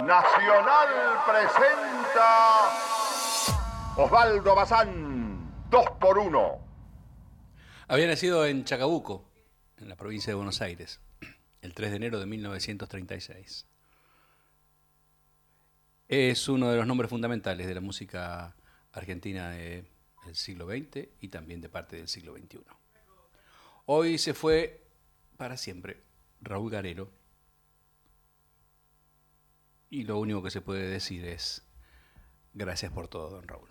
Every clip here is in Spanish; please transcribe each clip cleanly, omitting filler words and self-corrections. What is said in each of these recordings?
Nacional presenta Osvaldo Bazán, 2x1. Había nacido en Chacabuco, en la provincia de Buenos Aires, el 3 de enero de 1936. Es uno de los nombres fundamentales de la música argentina del siglo XX y también de parte del siglo XXI. Hoy se fue para siempre Raúl Garelo y lo único que se puede decir es gracias por todo, don Raúl.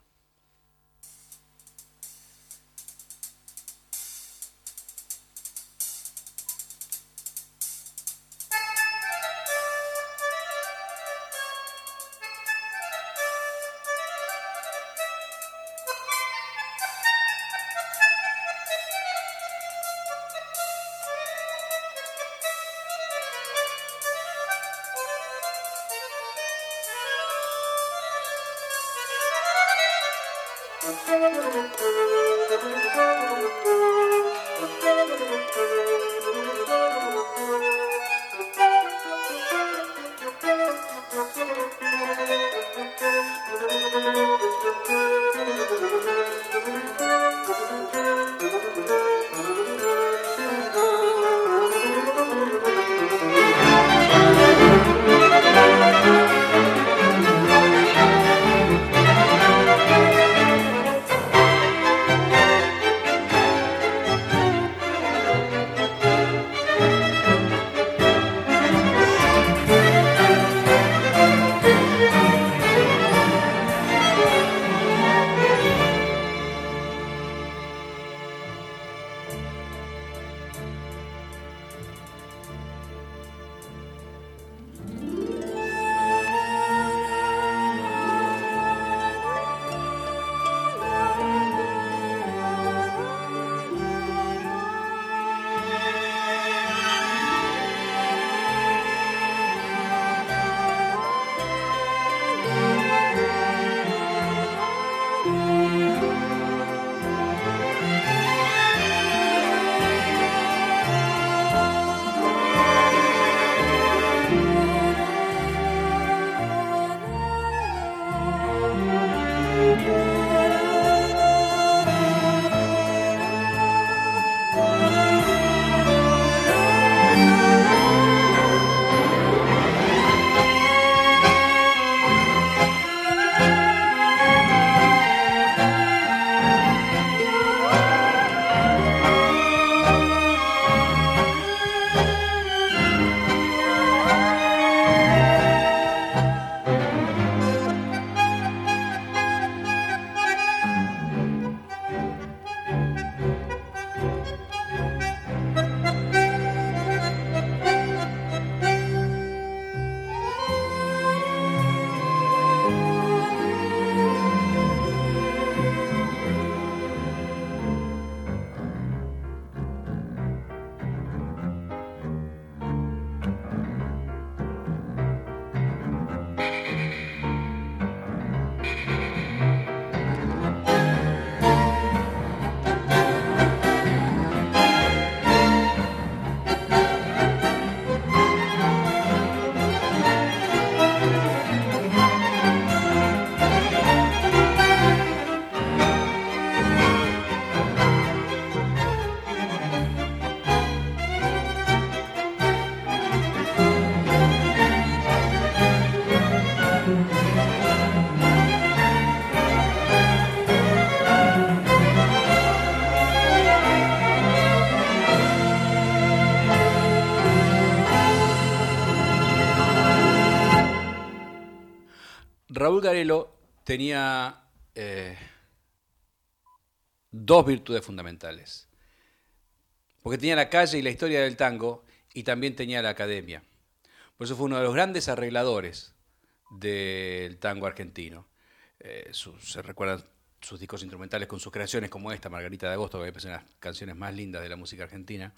Raúl Garelo tenía dos virtudes fundamentales, porque tenía la calle y la historia del tango y también tenía la academia. Por eso fue uno de los grandes arregladores del tango argentino. Se recuerdan sus discos instrumentales con sus creaciones como esta, Margarita de Agosto, que me parece una de las canciones más lindas de la música argentina.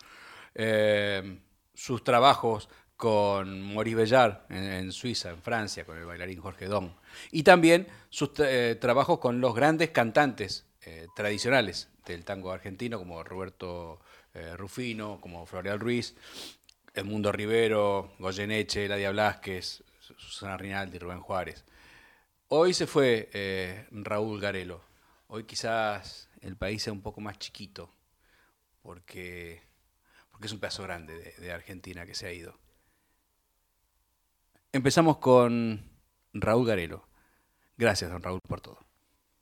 Sus trabajos con Maurice Béjart en Suiza, en Francia, con el bailarín Jorge Don. Y también sus trabajos con los grandes cantantes tradicionales del tango argentino, como Roberto Rufino, como Floreal Ruiz, Edmundo Rivero, Goyeneche, Eladia Blasquez, Susana Rinaldi, Rubén Juárez. Hoy se fue Raúl Garelo. Hoy quizás el país sea un poco más chiquito, porque es un pedazo grande de Argentina que se ha ido. Empezamos con Raúl Garelo. Gracias, don Raúl, por todo.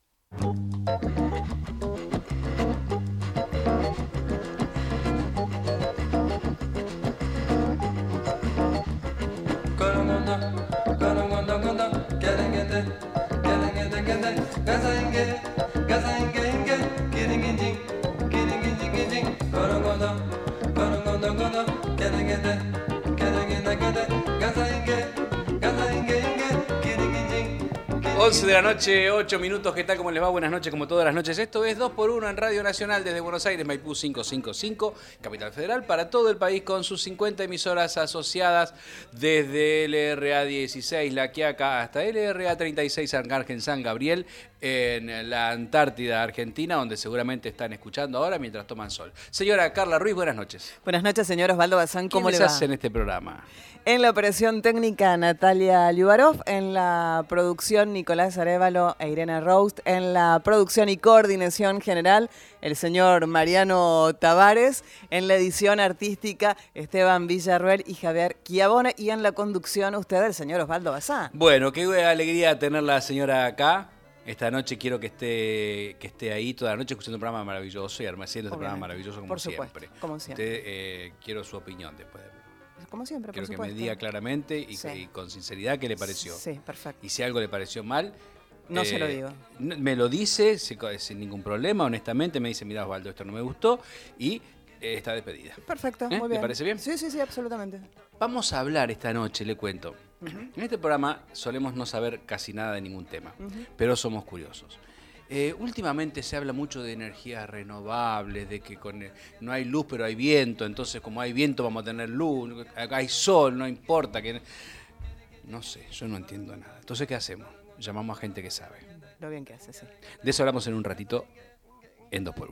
Once de la noche, 8 minutos, ¿qué tal? ¿Cómo les va? Buenas noches, como todas las noches. Esto es 2x1 en Radio Nacional desde Buenos Aires, Maipú 555, Capital Federal, para todo el país con sus 50 emisoras asociadas desde LRA 16, La Quiaca, hasta LRA 36, Arcángel San Gabriel, en la Antártida Argentina, donde seguramente están escuchando ahora mientras toman sol. Señora Carla Ruiz, buenas noches. Buenas noches, señor Osvaldo Bazán, ¿cómo le va? ¿Quiénes hacen este programa? En la operación técnica, Natalia Liubarov. En la producción, Nicolás Arévalo e Irene Roust. En la producción y coordinación general, el señor Mariano Tavares. En la edición artística, Esteban Villarruel y Javier Chiavone. Y en la conducción, usted, el señor Osvaldo Bazán. Bueno, qué alegría tener la señora acá. Esta noche quiero que esté ahí toda la noche escuchando un programa maravilloso y haciendo este programa maravilloso como siempre. Como siempre. Usted, quiero su opinión después de... Como siempre, quiero por que supuesto. me diga claramente y con sinceridad qué le pareció. Sí, perfecto. Y si algo le pareció mal... No se lo digo. Me lo dice sin ningún problema, honestamente. Me dice, mira Osvaldo, esto no me gustó y está despedida. Perfecto, muy bien. ¿Le parece bien? Sí, absolutamente. Vamos a hablar esta noche, le cuento. En este programa solemos no saber casi nada de ningún tema, pero somos curiosos. Últimamente se habla mucho de energías renovables, de que no hay luz pero hay viento, entonces como hay viento vamos a tener luz, hay sol, no importa. No sé, yo no entiendo nada. Entonces, ¿qué hacemos? Llamamos a gente que sabe. Lo bien que hace, sí. De eso hablamos en un ratito en 2x1.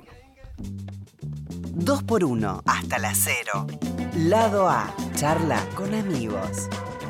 2x1 hasta las 0. Lado A, charla con amigos.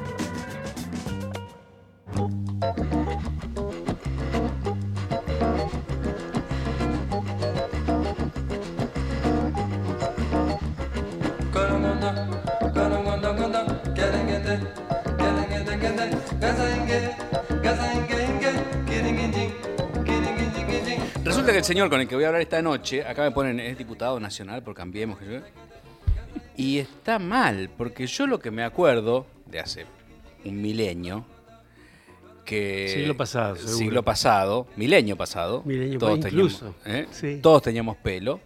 Resulta que el señor con el que voy a hablar esta noche, acá me ponen, es diputado nacional por Cambiemos, y está mal, porque yo lo que me acuerdo de hace un milenio, que siglo pasado, milenio pasado, todos incluso, teníamos, sí. Todos teníamos pelo,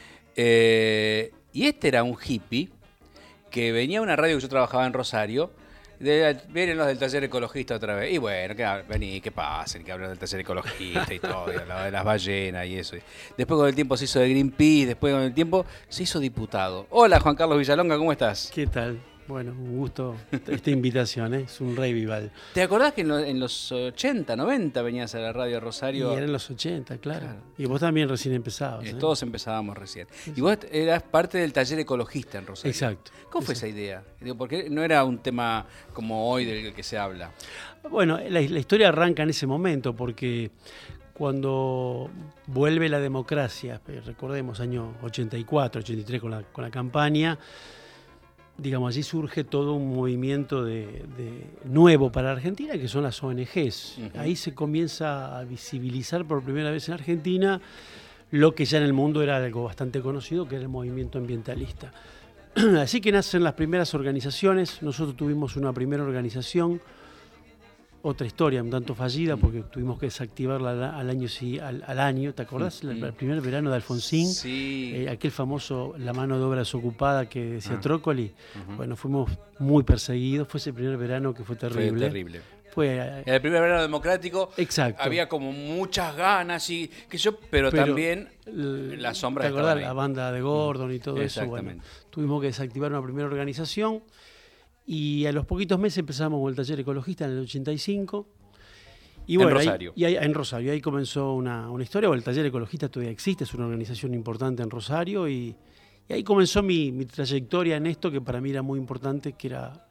y este era un hippie que venía a una radio que yo trabajaba en Rosario. Vienen los del taller ecologista otra vez. Y bueno, vení, que pasen, que hablan del taller ecologista y todo, y hablaba de las ballenas y eso. Después con el tiempo se hizo de Greenpeace, después con el tiempo se hizo diputado. Hola, Juan Carlos Villalonga, ¿cómo estás? ¿Qué tal? Bueno, un gusto esta invitación, es un revival. ¿Te acordás que en los 80, 90 venías a la radio de Rosario? Y eran los 80, claro. Y vos también recién empezabas. Todos empezábamos recién. Sí. Y vos eras parte del taller ecologista en Rosario. Exacto. ¿Cómo fue esa idea? Porque no era un tema como hoy del que se habla. Bueno, la historia arranca en ese momento porque cuando vuelve la democracia, recordemos, año 84, 83 con la campaña, digamos, allí surge todo un movimiento de nuevo para Argentina, que son las ONGs. Ahí se comienza a visibilizar por primera vez en Argentina lo que ya en el mundo era algo bastante conocido, que era el movimiento ambientalista. Así que nacen las primeras organizaciones. Nosotros tuvimos una primera organización, otra historia un tanto fallida, porque tuvimos que desactivarla al año. ¿Te acordás? El primer verano de Alfonsín, sí. Aquel famoso La mano de obra desocupada que decía Trócoli. Bueno, fuimos muy perseguidos. Fue ese primer verano que fue terrible. Fue terrible. Fue el primer verano democrático. Exacto. Había como muchas ganas pero también las sombras. ¿Te acordás? La banda de Gordon y todo eso. Bueno, tuvimos que desactivar una primera organización. Y a los poquitos meses empezamos con el taller ecologista en el 85. Y bueno, en Rosario. En Rosario. Ahí comenzó una historia. Bueno, el taller ecologista todavía existe, es una organización importante en Rosario. Y ahí comenzó mi trayectoria en esto, que para mí era muy importante, que era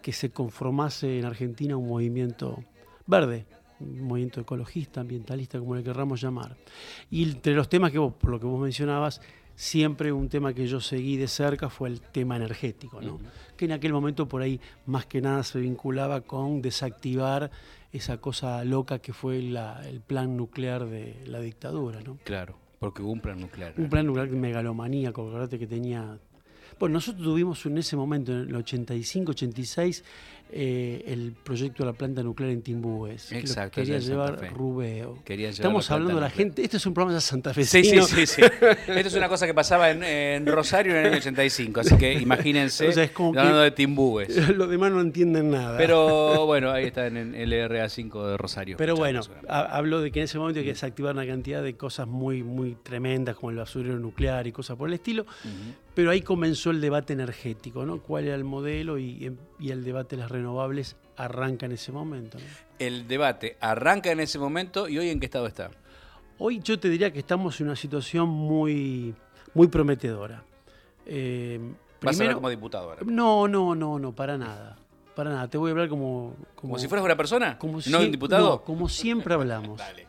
que se conformase en Argentina un movimiento verde, un movimiento ecologista, ambientalista, como le querramos llamar. Y entre los temas que vos, por lo que vos mencionabas, siempre un tema que yo seguí de cerca fue el tema energético, ¿no? Que en aquel momento por ahí más que nada se vinculaba con desactivar esa cosa loca que fue el plan nuclear de la dictadura, ¿no? Claro, porque hubo un plan nuclear. Un plan nuclear megalomaníaco, acordate que tenía... Bueno, nosotros tuvimos en ese momento, en el 85, 86, el proyecto de la planta nuclear en Timbúes. Exacto. Que quería allá en llevar Santa Fe. Rubeo. Querían llevar Estamos la hablando de la planta gente. Este es un programa de Santa Fe. Sí. Esto es una cosa que pasaba en Rosario en el 85, así que imagínense, O sea, es como hablando que- de Timbúes. Los demás no entienden nada. Pero bueno, ahí está en el LRA5 de Rosario. Pero bueno, Escuchando, habló de que en ese momento hay que desactivar una cantidad de cosas muy, muy tremendas, como el basurero nuclear y cosas por el estilo. Pero ahí comenzó el debate energético, ¿no? ¿Cuál era el modelo? Y el debate de las renovables arranca en ese momento, ¿no? El debate arranca en ese momento y hoy ¿en qué estado está? Hoy yo te diría que estamos en una situación muy, muy prometedora. Vas a Primero- hablar como diputado ahora. No, para nada. Para nada. Te voy a hablar ¿Como si fueras una persona? como ¿No si- un diputado? no, como siempre hablamos. Dale.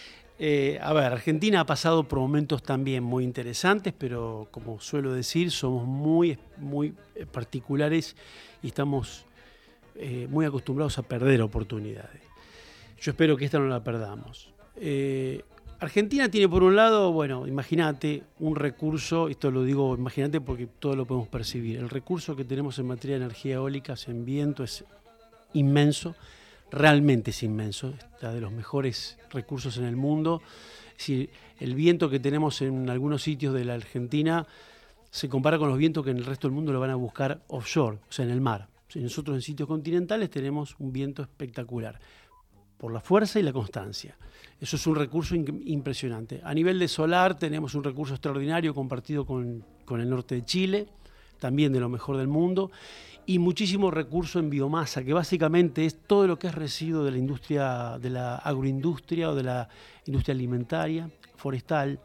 A ver, Argentina ha pasado por momentos también muy interesantes, pero como suelo decir, somos muy, muy particulares y estamos muy acostumbrados a perder oportunidades. Yo espero que esta no la perdamos. Argentina tiene por un lado, bueno, imagínate un recurso, esto lo digo imagínate porque todo lo podemos percibir, el recurso que tenemos en materia de energía eólica, en viento, es inmenso. Realmente es inmenso, está de los mejores recursos en el mundo. Es decir, el viento que tenemos en algunos sitios de la Argentina se compara con los vientos que en el resto del mundo lo van a buscar offshore, o sea, en el mar. Si nosotros en sitios continentales tenemos un viento espectacular, por la fuerza y la constancia. Eso es un recurso impresionante. A nivel de solar tenemos un recurso extraordinario compartido con el norte de Chile, también de lo mejor del mundo, y muchísimo recurso en biomasa, que básicamente es todo lo que es residuo de la industria, de la agroindustria o de la industria alimentaria, forestal.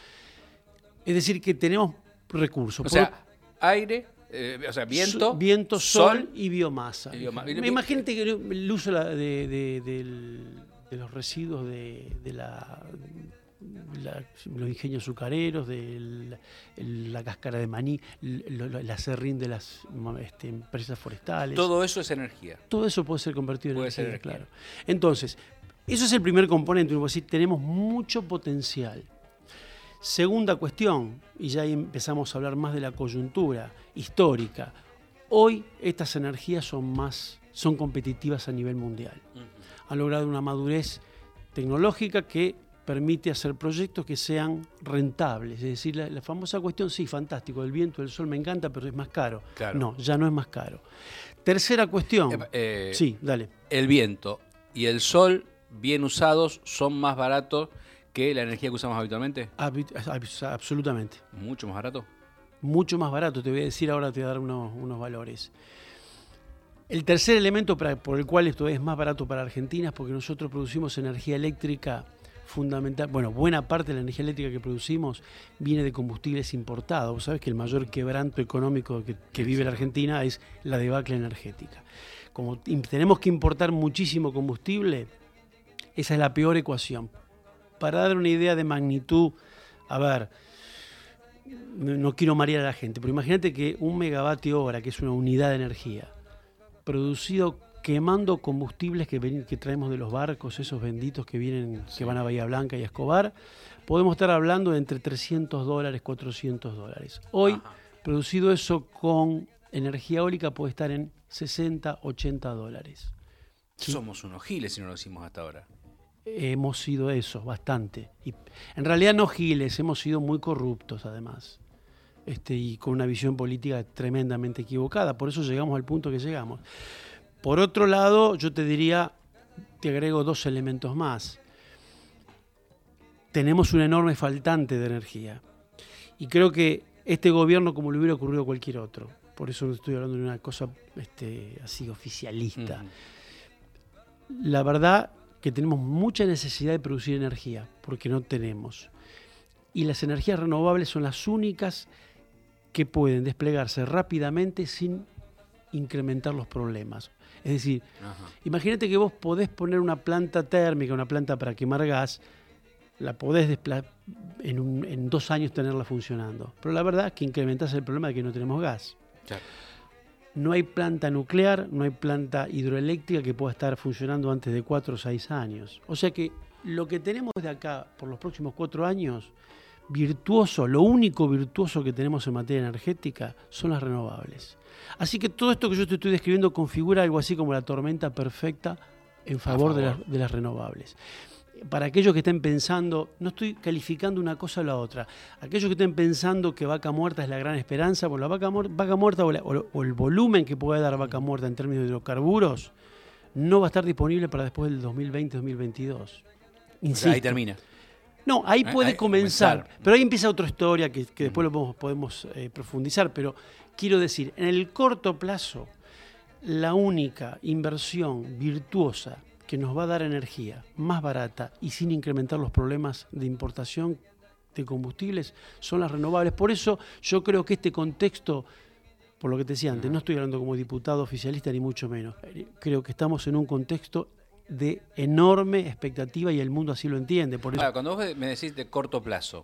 Es decir, que tenemos recursos. O sea, aire, viento, viento, sol y biomasa. y biomasa. Imagínate que el uso de los residuos de los ingenios azucareros, de la cáscara de maní, el acerrín de las empresas forestales. Todo eso es energía. Todo eso puede ser convertido en Puede ser energía, energía. claro. Entonces, eso es el primer componente. Uno puede decir, tenemos mucho potencial. Segunda cuestión, y ya ahí empezamos a hablar más de la coyuntura histórica. Hoy estas energías son competitivas a nivel mundial. Han logrado una madurez tecnológica que permite hacer proyectos que sean rentables. Es decir, la famosa cuestión, sí, fantástico, el viento, el sol me encanta, pero es más caro. Claro. No, ya no es más caro. Tercera cuestión. Sí, dale. El viento y el sol, bien usados, son más baratos que la energía que usamos habitualmente. Absolutamente. Mucho más barato. Mucho más barato, te voy a decir ahora, te voy a dar unos valores. El tercer elemento por el cual esto es más barato para Argentina es porque nosotros producimos energía eléctrica fundamental. Bueno, buena parte de la energía eléctrica que producimos viene de combustibles importados. Vos sabés que el mayor quebranto económico que vive la Argentina es la debacle energética. Como tenemos que importar muchísimo combustible, esa es la peor ecuación. Para dar una idea de magnitud, a ver, no quiero marear a la gente, pero imagínate que 1 megavatio hora, que es una unidad de energía, producido quemando combustibles que traemos de los barcos, esos benditos que vienen, que van a Bahía Blanca y a Escobar, podemos estar hablando de entre $300, $400. Hoy, producido eso con energía eólica, puede estar en $60, $80. ¿Sí? Somos unos giles si no lo hicimos hasta ahora. Hemos sido eso, bastante. Y en realidad no giles, hemos sido muy corruptos además. Y con una visión política tremendamente equivocada. Por eso llegamos al punto que llegamos. Por otro lado, yo te diría, te agrego 2 elementos más. Tenemos un enorme faltante de energía. Y creo que este gobierno, como le hubiera ocurrido a cualquier otro, por eso no estoy hablando de una cosa así oficialista. La verdad que tenemos mucha necesidad de producir energía, porque no tenemos. Y las energías renovables son las únicas que pueden desplegarse rápidamente sin incrementar los problemas. Es decir, Ajá. imagínate que vos podés poner una planta térmica, una planta para quemar gas, la podés en 2 años tenerla funcionando. Pero la verdad es que incrementás el problema de que no tenemos gas. Claro. No hay planta nuclear, no hay planta hidroeléctrica que pueda estar funcionando antes de 4 o 6 años. O sea que lo que tenemos de acá por los próximos 4 años, virtuoso, lo único virtuoso que tenemos en materia energética son las renovables. Así que todo esto que yo te estoy describiendo configura algo así como la tormenta perfecta en favor. De las renovables. Para aquellos que estén pensando, no estoy calificando una cosa o la otra, aquellos que estén pensando que Vaca Muerta es la gran esperanza, bueno, la vaca muerta o el volumen que puede dar Vaca Muerta en términos de hidrocarburos no va a estar disponible para después del 2020-2022. O Insisto. sea, ahí termina. No, ahí puede Ahí comenzar, comenzar. pero ahí empieza otra historia que después lo podemos profundizar, pero quiero decir, en el corto plazo, la única inversión virtuosa que nos va a dar energía más barata y sin incrementar los problemas de importación de combustibles son las renovables. Por eso yo creo que este contexto, por lo que te decía antes, no estoy hablando como diputado oficialista ni mucho menos, creo que estamos en un contexto de enorme expectativa y el mundo así lo entiende. Por eso... Ahora, cuando vos me decís de corto plazo,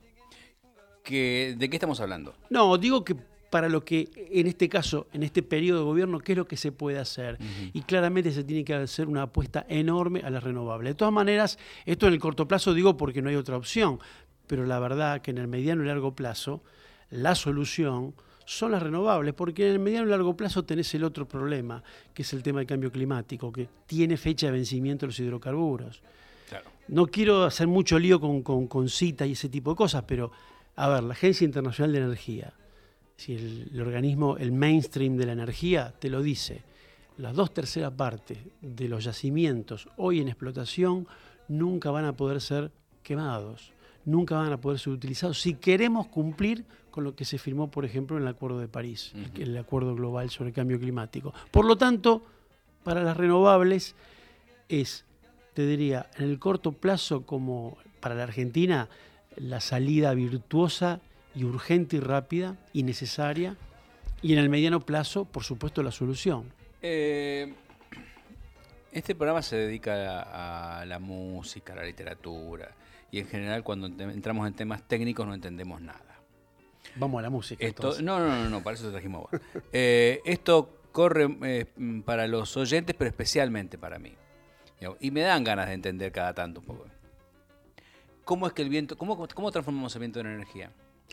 ¿de qué estamos hablando? No, digo que para lo que en este caso, en este periodo de gobierno, ¿qué es lo que se puede hacer? Y claramente se tiene que hacer una apuesta enorme a las renovables. De todas maneras, esto en el corto plazo digo porque no hay otra opción, pero la verdad que en el mediano y largo plazo la solución son las renovables, porque en el mediano y largo plazo tenés el otro problema, que es el tema del cambio climático, que tiene fecha de vencimiento los hidrocarburos. Claro. No quiero hacer mucho lío con citas y ese tipo de cosas, pero, a ver, la Agencia Internacional de Energía, si el organismo, el mainstream de la energía, te lo dice, las 2/3 partes de los yacimientos hoy en explotación nunca van a poder ser quemados, nunca van a poder ser utilizados si queremos cumplir con lo que se firmó, por ejemplo, en el Acuerdo de París, el Acuerdo Global sobre el Cambio Climático. Por lo tanto, para las renovables es, te diría, en el corto plazo, como para la Argentina, la salida virtuosa y urgente y rápida y necesaria, y en el mediano plazo, por supuesto, la solución. Este programa se dedica a la música, a la literatura, y en general cuando entramos en temas técnicos no entendemos nada. Vamos a la música. Entonces. No, para eso te trajimos vos. Esto corre para los oyentes, pero especialmente para mí. Y me dan ganas de entender cada tanto un poco. ¿Cómo es que el viento, cómo transformamos el viento en energía?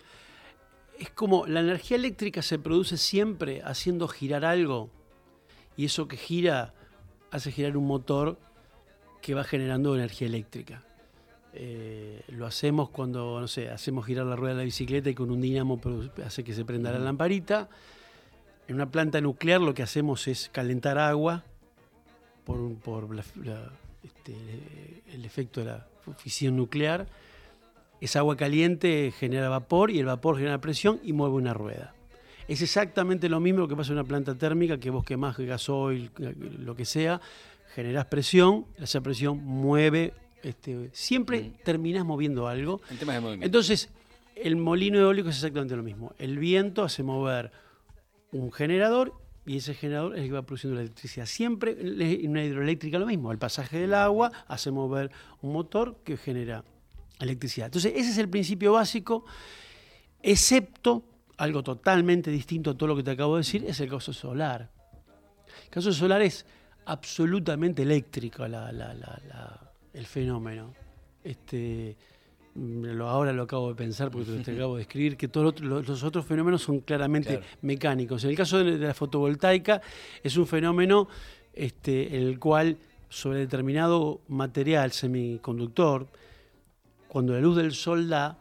Es como la energía eléctrica se produce siempre haciendo girar algo, y eso que gira hace girar un motor que va generando energía eléctrica. Lo hacemos cuando, no sé, hacemos girar la rueda de la bicicleta y con un dinamo hace que se prenda la lamparita. En una planta nuclear lo que hacemos es calentar agua por el efecto de la fisión nuclear. Esa agua caliente genera vapor y el vapor genera presión y mueve una rueda. Es exactamente lo mismo que pasa en una planta térmica, que vos quemás gasoil, lo que sea, generás presión, esa presión mueve, siempre terminás moviendo algo. En temas de movimiento. Entonces, el molino eólico es exactamente lo mismo. El viento hace mover un generador y ese generador es el que va produciendo la electricidad. Siempre en una hidroeléctrica lo mismo. El pasaje del agua hace mover un motor que genera electricidad. Entonces, ese es el principio básico, excepto algo totalmente distinto a todo lo que te acabo de decir, es el caso solar. El caso solar es absolutamente eléctrico el fenómeno. Ahora lo acabo de pensar porque te acabo de escribir, que todos los otros fenómenos son claramente mecánicos. En el caso de la fotovoltaica es un fenómeno en el cual sobre determinado material semiconductor, cuando la luz del sol da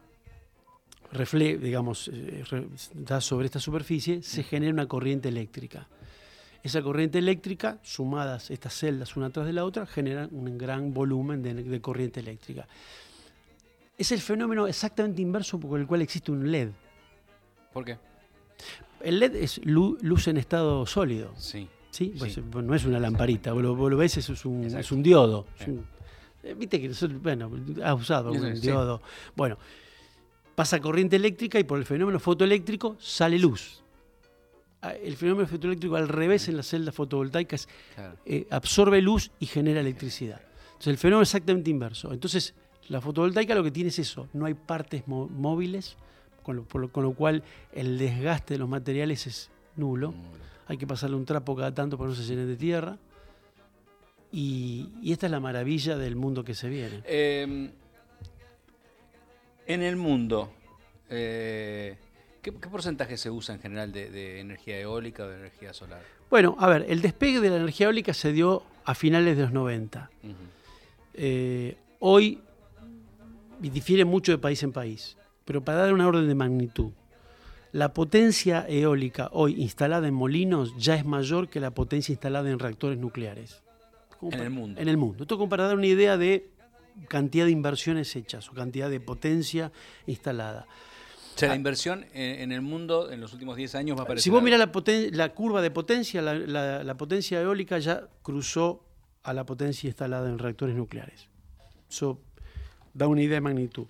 sobre esta superficie, se genera una corriente eléctrica. Esa corriente eléctrica, sumadas estas celdas una tras de la otra, generan un gran volumen de corriente eléctrica. Es el fenómeno exactamente inverso por el cual existe un LED. ¿Por qué? El LED es luz en estado sólido. Sí. ¿Sí? Sí. Pues, no es una lamparita, vos lo ves, es un diodo. Viste que has usado un diodo. Bueno, pasa corriente eléctrica y por el fenómeno fotoeléctrico sale luz. el fenómeno fotoeléctrico al revés en las celdas fotovoltaicas, Claro. absorbe luz y genera electricidad. Entonces el fenómeno es exactamente inverso. Entonces la fotovoltaica lo que tiene es eso, no hay partes móviles, con lo cual el desgaste de los materiales es nulo. Hay que pasarle un trapo cada tanto para que no se llene de tierra. Y esta es la maravilla del mundo que se viene. En el mundo, ¿qué porcentaje se usa en general de energía eólica o de energía solar? Bueno, a ver, el despegue de la energía eólica se dio a finales de los 90. Hoy difiere mucho de país en país, pero para dar una orden de magnitud, la potencia eólica hoy instalada en molinos ya es mayor que la potencia instalada en reactores nucleares. En el mundo. En el mundo. Esto como para dar una idea de cantidad de inversiones hechas o cantidad de potencia instalada. O sea, la inversión en el mundo en los últimos 10 años va a aparecer. Si vos mirás la curva de potencia, la potencia eólica ya cruzó a la potencia instalada en reactores nucleares. Eso da una idea de magnitud.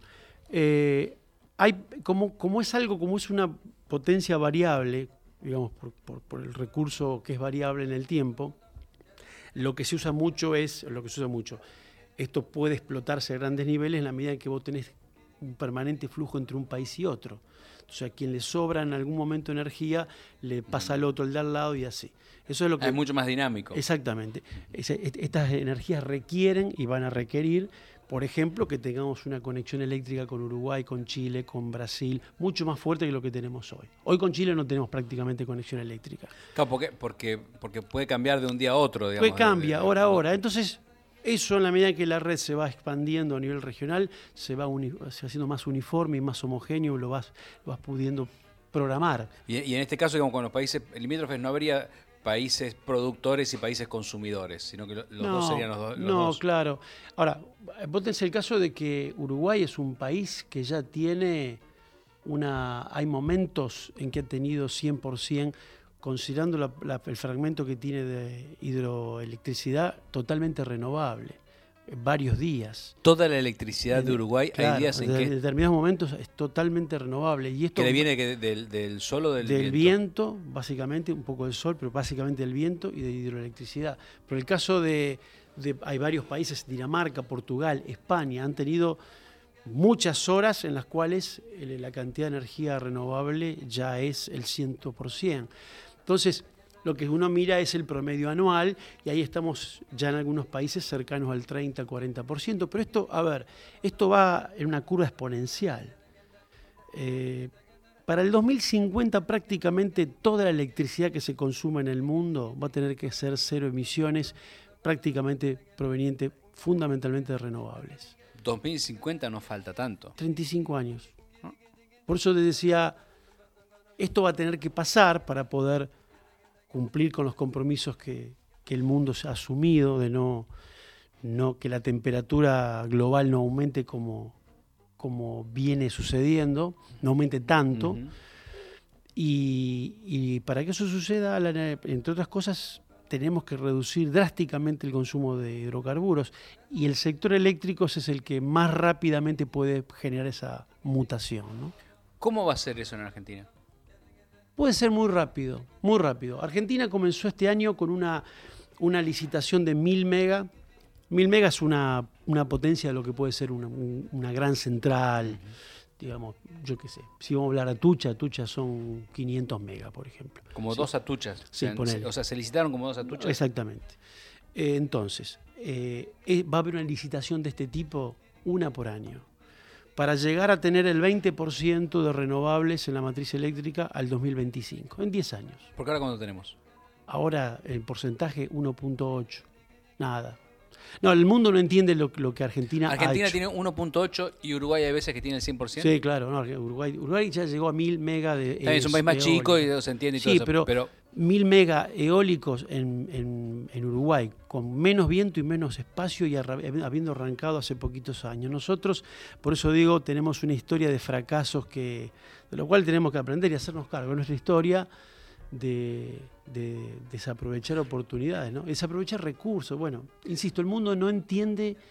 Como es una potencia variable, digamos, por el recurso que es variable en el tiempo, lo que se usa mucho, esto puede explotarse a grandes niveles en la medida en que vos tenés un permanente flujo entre un país y otro. Entonces a quien le sobra en algún momento energía, le pasa al otro, el de al lado y así. Eso es lo que es mucho más dinámico. Exactamente. Estas energías requieren y van a requerir, por ejemplo, que tengamos una conexión eléctrica con Uruguay, con Chile, con Brasil, mucho más fuerte que lo que tenemos hoy. Hoy con Chile no tenemos prácticamente conexión eléctrica. Claro, porque puede cambiar de un día a otro, digamos. Pues cambia, hora a hora. Entonces, eso en la medida que la red se va expandiendo a nivel regional, se va haciendo más uniforme y más homogéneo, lo vas pudiendo programar. Y en este caso, digamos, con los países limítrofes no habría países productores y países consumidores, sino que los dos serían los dos. No, claro. Ahora, vos tenés el caso de que Uruguay es un país que ya tiene hay momentos en que ha tenido 100%, considerando el fragmento que tiene de hidroelectricidad, totalmente renovable. Varios días. Toda la electricidad de Uruguay, claro, hay días en que... En determinados momentos es totalmente renovable. Y esto ¿Que le viene del sol o del viento? Del viento, básicamente, un poco del sol, pero básicamente del viento y de hidroelectricidad. Pero el caso hay varios países, Dinamarca, Portugal, España, han tenido muchas horas en las cuales la cantidad de energía renovable ya es el 100%. Entonces, lo que uno mira es el promedio anual y ahí estamos ya en algunos países cercanos al 30, 40%. Pero esto va en una curva exponencial. Para el 2050 prácticamente toda la electricidad que se consuma en el mundo va a tener que ser cero emisiones, prácticamente proveniente fundamentalmente de renovables. 2050 no falta tanto. 35 años. Por eso les decía, esto va a tener que pasar para poder cumplir con los compromisos que el mundo se ha asumido de no que la temperatura global no aumente como viene sucediendo, no aumente tanto. Uh-huh. Y para que eso suceda, entre otras cosas, tenemos que reducir drásticamente el consumo de hidrocarburos y el sector eléctrico es el que más rápidamente puede generar esa mutación, ¿no? ¿Cómo va a ser eso en Argentina? Puede ser muy rápido, muy rápido. Argentina comenzó este año con una licitación de 1000 megas. 1000 megas es una potencia de lo que puede ser una gran central, digamos, yo qué sé. Si vamos a hablar Atucha son 500 megas, por ejemplo. Como 2 Atuchas. Sí, o sea, se licitaron como 2 Atuchas. Exactamente. Entonces, va a haber una licitación de este tipo, una por año, para llegar a tener el 20% de renovables en la matriz eléctrica al 2025, en 10 años. ¿Por qué ahora cuánto tenemos? Ahora el porcentaje 1.8, nada. No, el mundo no entiende lo que Argentina ha hecho. Argentina tiene 1.8 y Uruguay hay veces que tiene el 100%. Sí, claro, no, Uruguay ya llegó a 1000 megas de... También es un país más chico y se entiende y todo eso. Pero 1000 megas eólicos en Uruguay, con menos viento y menos espacio y habiendo arrancado hace poquitos años. Nosotros, por eso digo, tenemos una historia de fracasos de lo cual tenemos que aprender y hacernos cargo de nuestra historia de desaprovechar oportunidades, ¿no? Desaprovechar recursos. Bueno, insisto, el mundo no entiende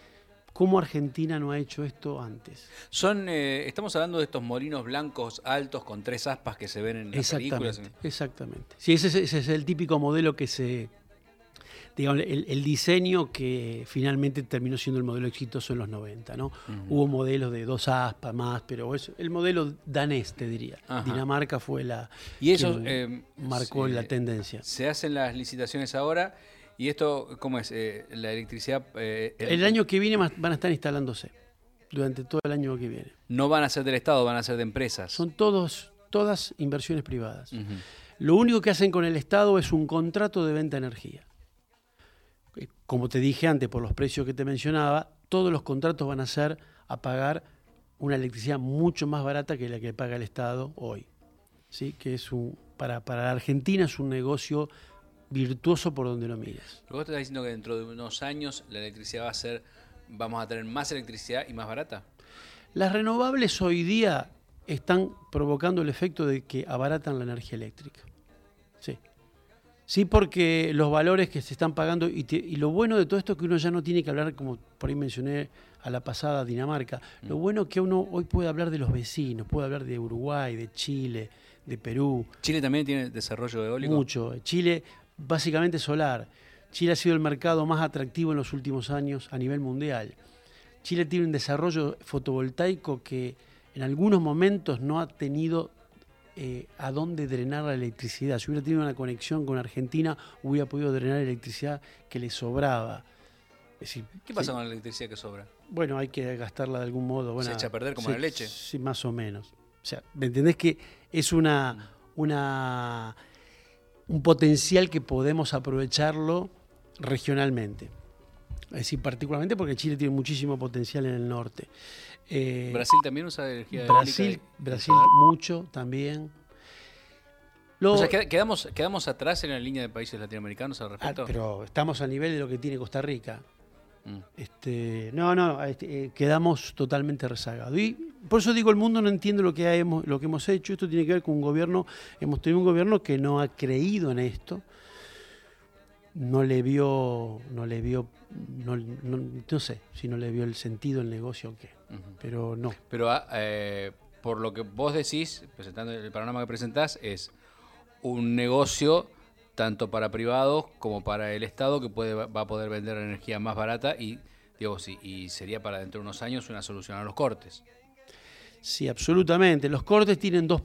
¿Cómo Argentina no ha hecho esto antes? Estamos hablando de estos molinos blancos altos con 3 aspas que se ven en las películas. Exactamente. Sí, ese es el típico modelo que digamos, el diseño que finalmente terminó siendo el modelo exitoso en los 90, ¿no? Hubo modelos de 2 aspas más, pero el modelo danés, te diría. Ajá. Dinamarca fue y eso marcó la tendencia. Se hacen las licitaciones ahora. ¿Y esto cómo es? La electricidad... el año que viene van a estar instalándose, durante todo el año que viene. No van a ser del Estado, van a ser de empresas. Son todas inversiones privadas. Lo único que hacen con el Estado es un contrato de venta de energía. Como te dije antes, por los precios que te mencionaba, todos los contratos van a ser a pagar una electricidad mucho más barata que la que paga el Estado hoy. ¿Sí? Que es para la Argentina es un negocio virtuoso por donde lo mires. Pero vos te estás diciendo que dentro de unos años la electricidad vamos a tener más electricidad y más barata. Las renovables hoy día están provocando el efecto de que abaratan la energía eléctrica. Sí. Sí, porque los valores que se están pagando, y lo bueno de todo esto es que uno ya no tiene que hablar, como por ahí mencioné a la pasada, Dinamarca, lo bueno es que uno hoy puede hablar de los vecinos, puede hablar de Uruguay, de Chile, de Perú. ¿Chile también tiene desarrollo eólico? Mucho. Chile, básicamente solar. Chile ha sido el mercado más atractivo en los últimos años a nivel mundial. Chile tiene un desarrollo fotovoltaico que en algunos momentos no ha tenido a dónde drenar la electricidad. Si hubiera tenido una conexión con Argentina, hubiera podido drenar electricidad que le sobraba. Es decir, ¿qué pasa con la electricidad que sobra? Bueno, hay que gastarla de algún modo. Bueno, ¿se echa a perder como la leche? Sí, más o menos. O sea, ¿me entendés que es un potencial que podemos aprovecharlo regionalmente? Es decir, particularmente porque Chile tiene muchísimo potencial en el norte. ¿Brasil también usa energía eólica? Brasil mucho también. O sea, quedamos atrás en la línea de países latinoamericanos al respecto. Pero estamos a nivel de lo que tiene Costa Rica. Quedamos totalmente rezagados. Y por eso digo, el mundo no entiende lo que hemos hecho. Esto tiene que ver con un gobierno, hemos tenido un gobierno que no ha creído en esto. No sé si no le vio el sentido el negocio o qué, pero no. Pero por lo que vos decís, presentando el panorama que presentás, es un negocio tanto para privados como para el Estado que va a poder vender energía más barata y sería para dentro de unos años una solución a los cortes. Sí, absolutamente. Los cortes tienen dos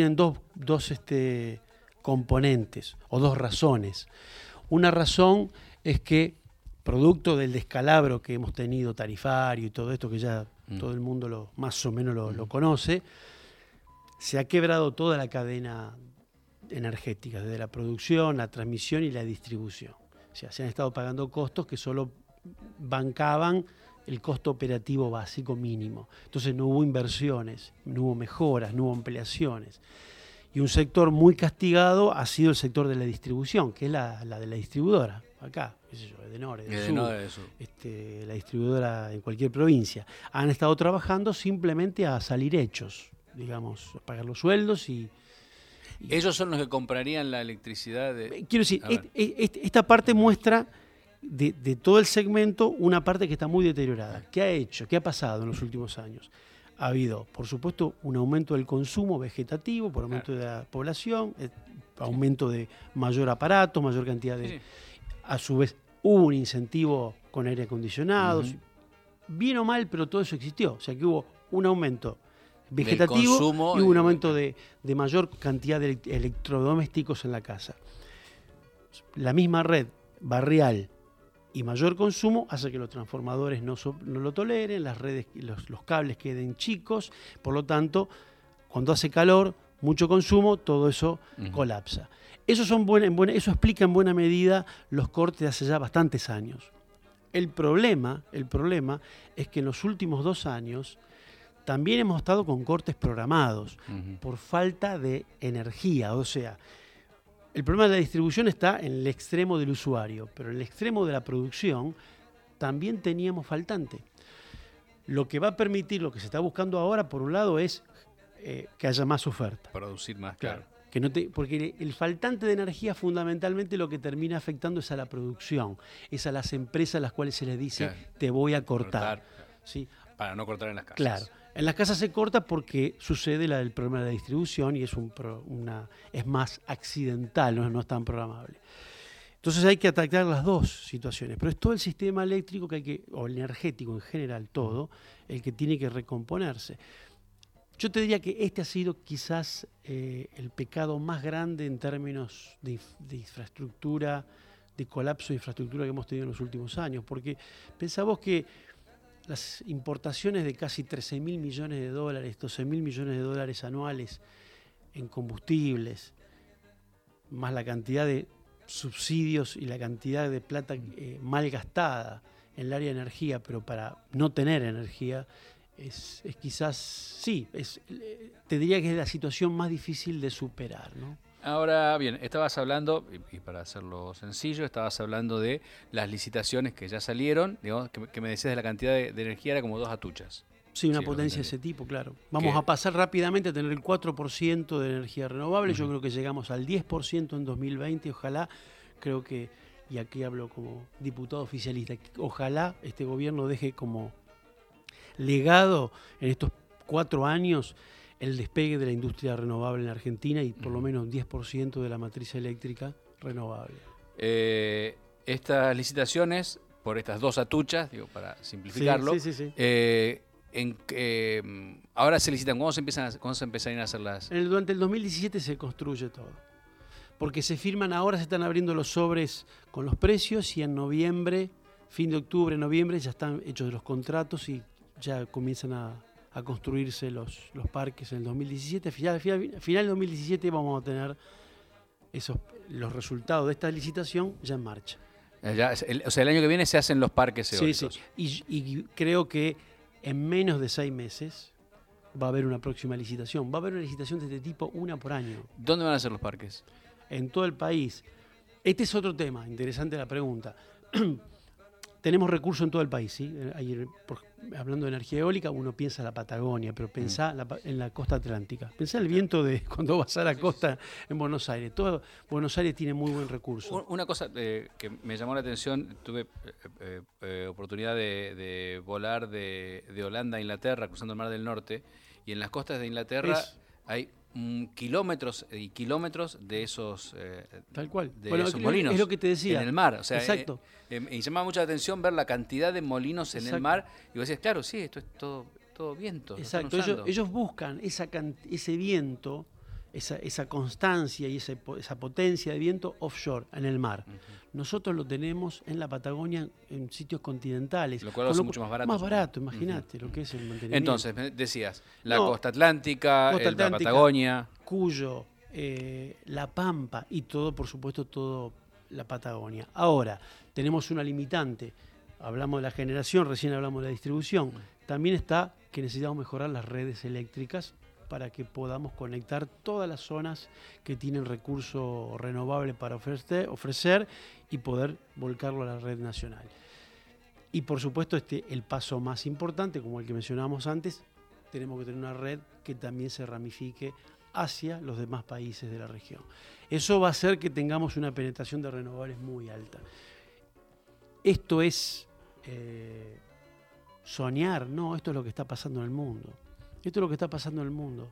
componentes o dos razones. Una razón es que, producto del descalabro que hemos tenido tarifario y todo esto que ya todo el mundo más o menos lo conoce, se ha quebrado toda la cadena energética, desde la producción, la transmisión y la distribución. O sea, se han estado pagando costos que solo bancaban el costo operativo básico mínimo. Entonces no hubo inversiones, no hubo mejoras, no hubo ampliaciones. Y un sector muy castigado ha sido el sector de la distribución, que es la de la distribuidora, acá, qué sé yo, Edenor, Edesur, la distribuidora en cualquier provincia. Han estado trabajando simplemente a salir hechos, digamos, a pagar los sueldos y ellos son los que comprarían la electricidad Quiero decir, esta parte muestra de todo el segmento una parte que está muy deteriorada. ¿Qué ha hecho? ¿Qué ha pasado en los últimos años? Ha habido, por supuesto, un aumento del consumo vegetativo, por aumento de la población, aumento de mayor aparato, mayor cantidad de... A su vez, hubo un incentivo con aire acondicionado. Bien o mal, pero todo eso existió. O sea que hubo un aumento vegetativo y hubo un aumento de mayor cantidad de electrodomésticos en la casa. La misma red barrial y mayor consumo hace que los transformadores no lo toleren, las redes, los cables queden chicos, por lo tanto, cuando hace calor, mucho consumo, todo eso colapsa. Eso explica en buena medida los cortes de hace ya bastantes años. El problema es que en los últimos 2 años también hemos estado con cortes programados por falta de energía, o sea, el problema de la distribución está en el extremo del usuario, pero en el extremo de la producción también teníamos faltante. Lo que va a permitir, lo que se está buscando ahora, por un lado, es que haya más oferta. Producir más, claro. Porque el faltante de energía fundamentalmente lo que termina afectando es a la producción, es a las empresas a las cuales se les dice te voy a cortar. ¿Sí? Para no cortar en las casas. Claro. En las casas se corta porque sucede el problema de la distribución y es es más accidental, no es tan programable. Entonces hay que atacar las dos situaciones, pero es todo el sistema eléctrico o el energético en general, todo, el que tiene que recomponerse. Yo te diría que este ha sido quizás el pecado más grande en términos de infraestructura, de colapso de infraestructura que hemos tenido en los últimos años, porque pensá vos que las importaciones de casi 13.000 millones de dólares, 12.000 millones de dólares anuales en combustibles, más la cantidad de subsidios y la cantidad de plata mal gastada en el área de energía, pero para no tener energía, es quizás, sí, te diría que es la situación más difícil de superar, ¿no? Ahora bien, estabas hablando, y para hacerlo sencillo, estabas hablando de las licitaciones que ya salieron, digamos, que me decías de la cantidad de energía, era como 2 atuchas. Sí, una potencia de ese tipo, claro. Vamos a pasar rápidamente a tener el 4% de energía renovable. Yo creo que llegamos al 10% en 2020. Ojalá, creo que, y aquí hablo como diputado oficialista, ojalá este gobierno deje como legado en estos 4 años el despegue de la industria renovable en Argentina y por lo menos un 10% de la matriz eléctrica renovable. Estas licitaciones, por estas 2 atuchas, digo, para simplificarlo, sí. Ahora se licitan, ¿cuándo se empezarían a hacerlas? Durante el 2017 se construye todo. Porque se firman, ahora se están abriendo los sobres con los precios y en noviembre, fin de octubre, noviembre, ya están hechos los contratos y ya comienzan a construirse los parques en el 2017. Final del 2017 vamos a tener los resultados de esta licitación ya en marcha. O sea, el año que viene se hacen los parques eólicos. Sí. Y creo que en menos de 6 meses va a haber una próxima licitación. Va a haber una licitación de este tipo, una por año. ¿Dónde van a ser los parques? En todo el país. Este es otro tema, interesante la pregunta. Tenemos recursos en todo el país, ¿sí? Hablando de energía eólica, uno piensa en la Patagonia, pero pensá en la costa atlántica. Pensá el viento de cuando vas a la costa en Buenos Aires. Todo Buenos Aires tiene muy buen recurso. Una cosa que me llamó la atención, tuve oportunidad de volar de Holanda a Inglaterra, cruzando el Mar del Norte, y en las costas de Inglaterra hay kilómetros y kilómetros de esos, tal cual. Esos molinos. Es lo que te decía. En el mar. O sea, exacto. Y llamaba mucha atención ver la cantidad de molinos en el mar. Y vos decías, claro, sí, esto es todo viento. Exacto. Ellos buscan ese viento, esa constancia y esa potencia de viento offshore, en el mar. Nosotros lo tenemos en la Patagonia, en sitios continentales. Lo cual es mucho más barato. Más barato, imagínate lo que es el mantenimiento. Entonces, me decías, la costa atlántica, la Patagonia. Cuyo, la Pampa y todo, por supuesto, todo la Patagonia. Ahora, tenemos una limitante. Hablamos de la generación, recién hablamos de la distribución. También está que necesitamos mejorar las redes eléctricas para que podamos conectar todas las zonas que tienen recurso renovable para ofrecer y poder volcarlo a la red nacional. Y por supuesto el paso más importante, como el que mencionábamos antes, tenemos que tener una red que también se ramifique hacia los demás países de la región. Eso va a hacer que tengamos una penetración de renovables muy alta. Esto es soñar, no, esto es lo que está pasando en el mundo. Esto es lo que está pasando en el mundo.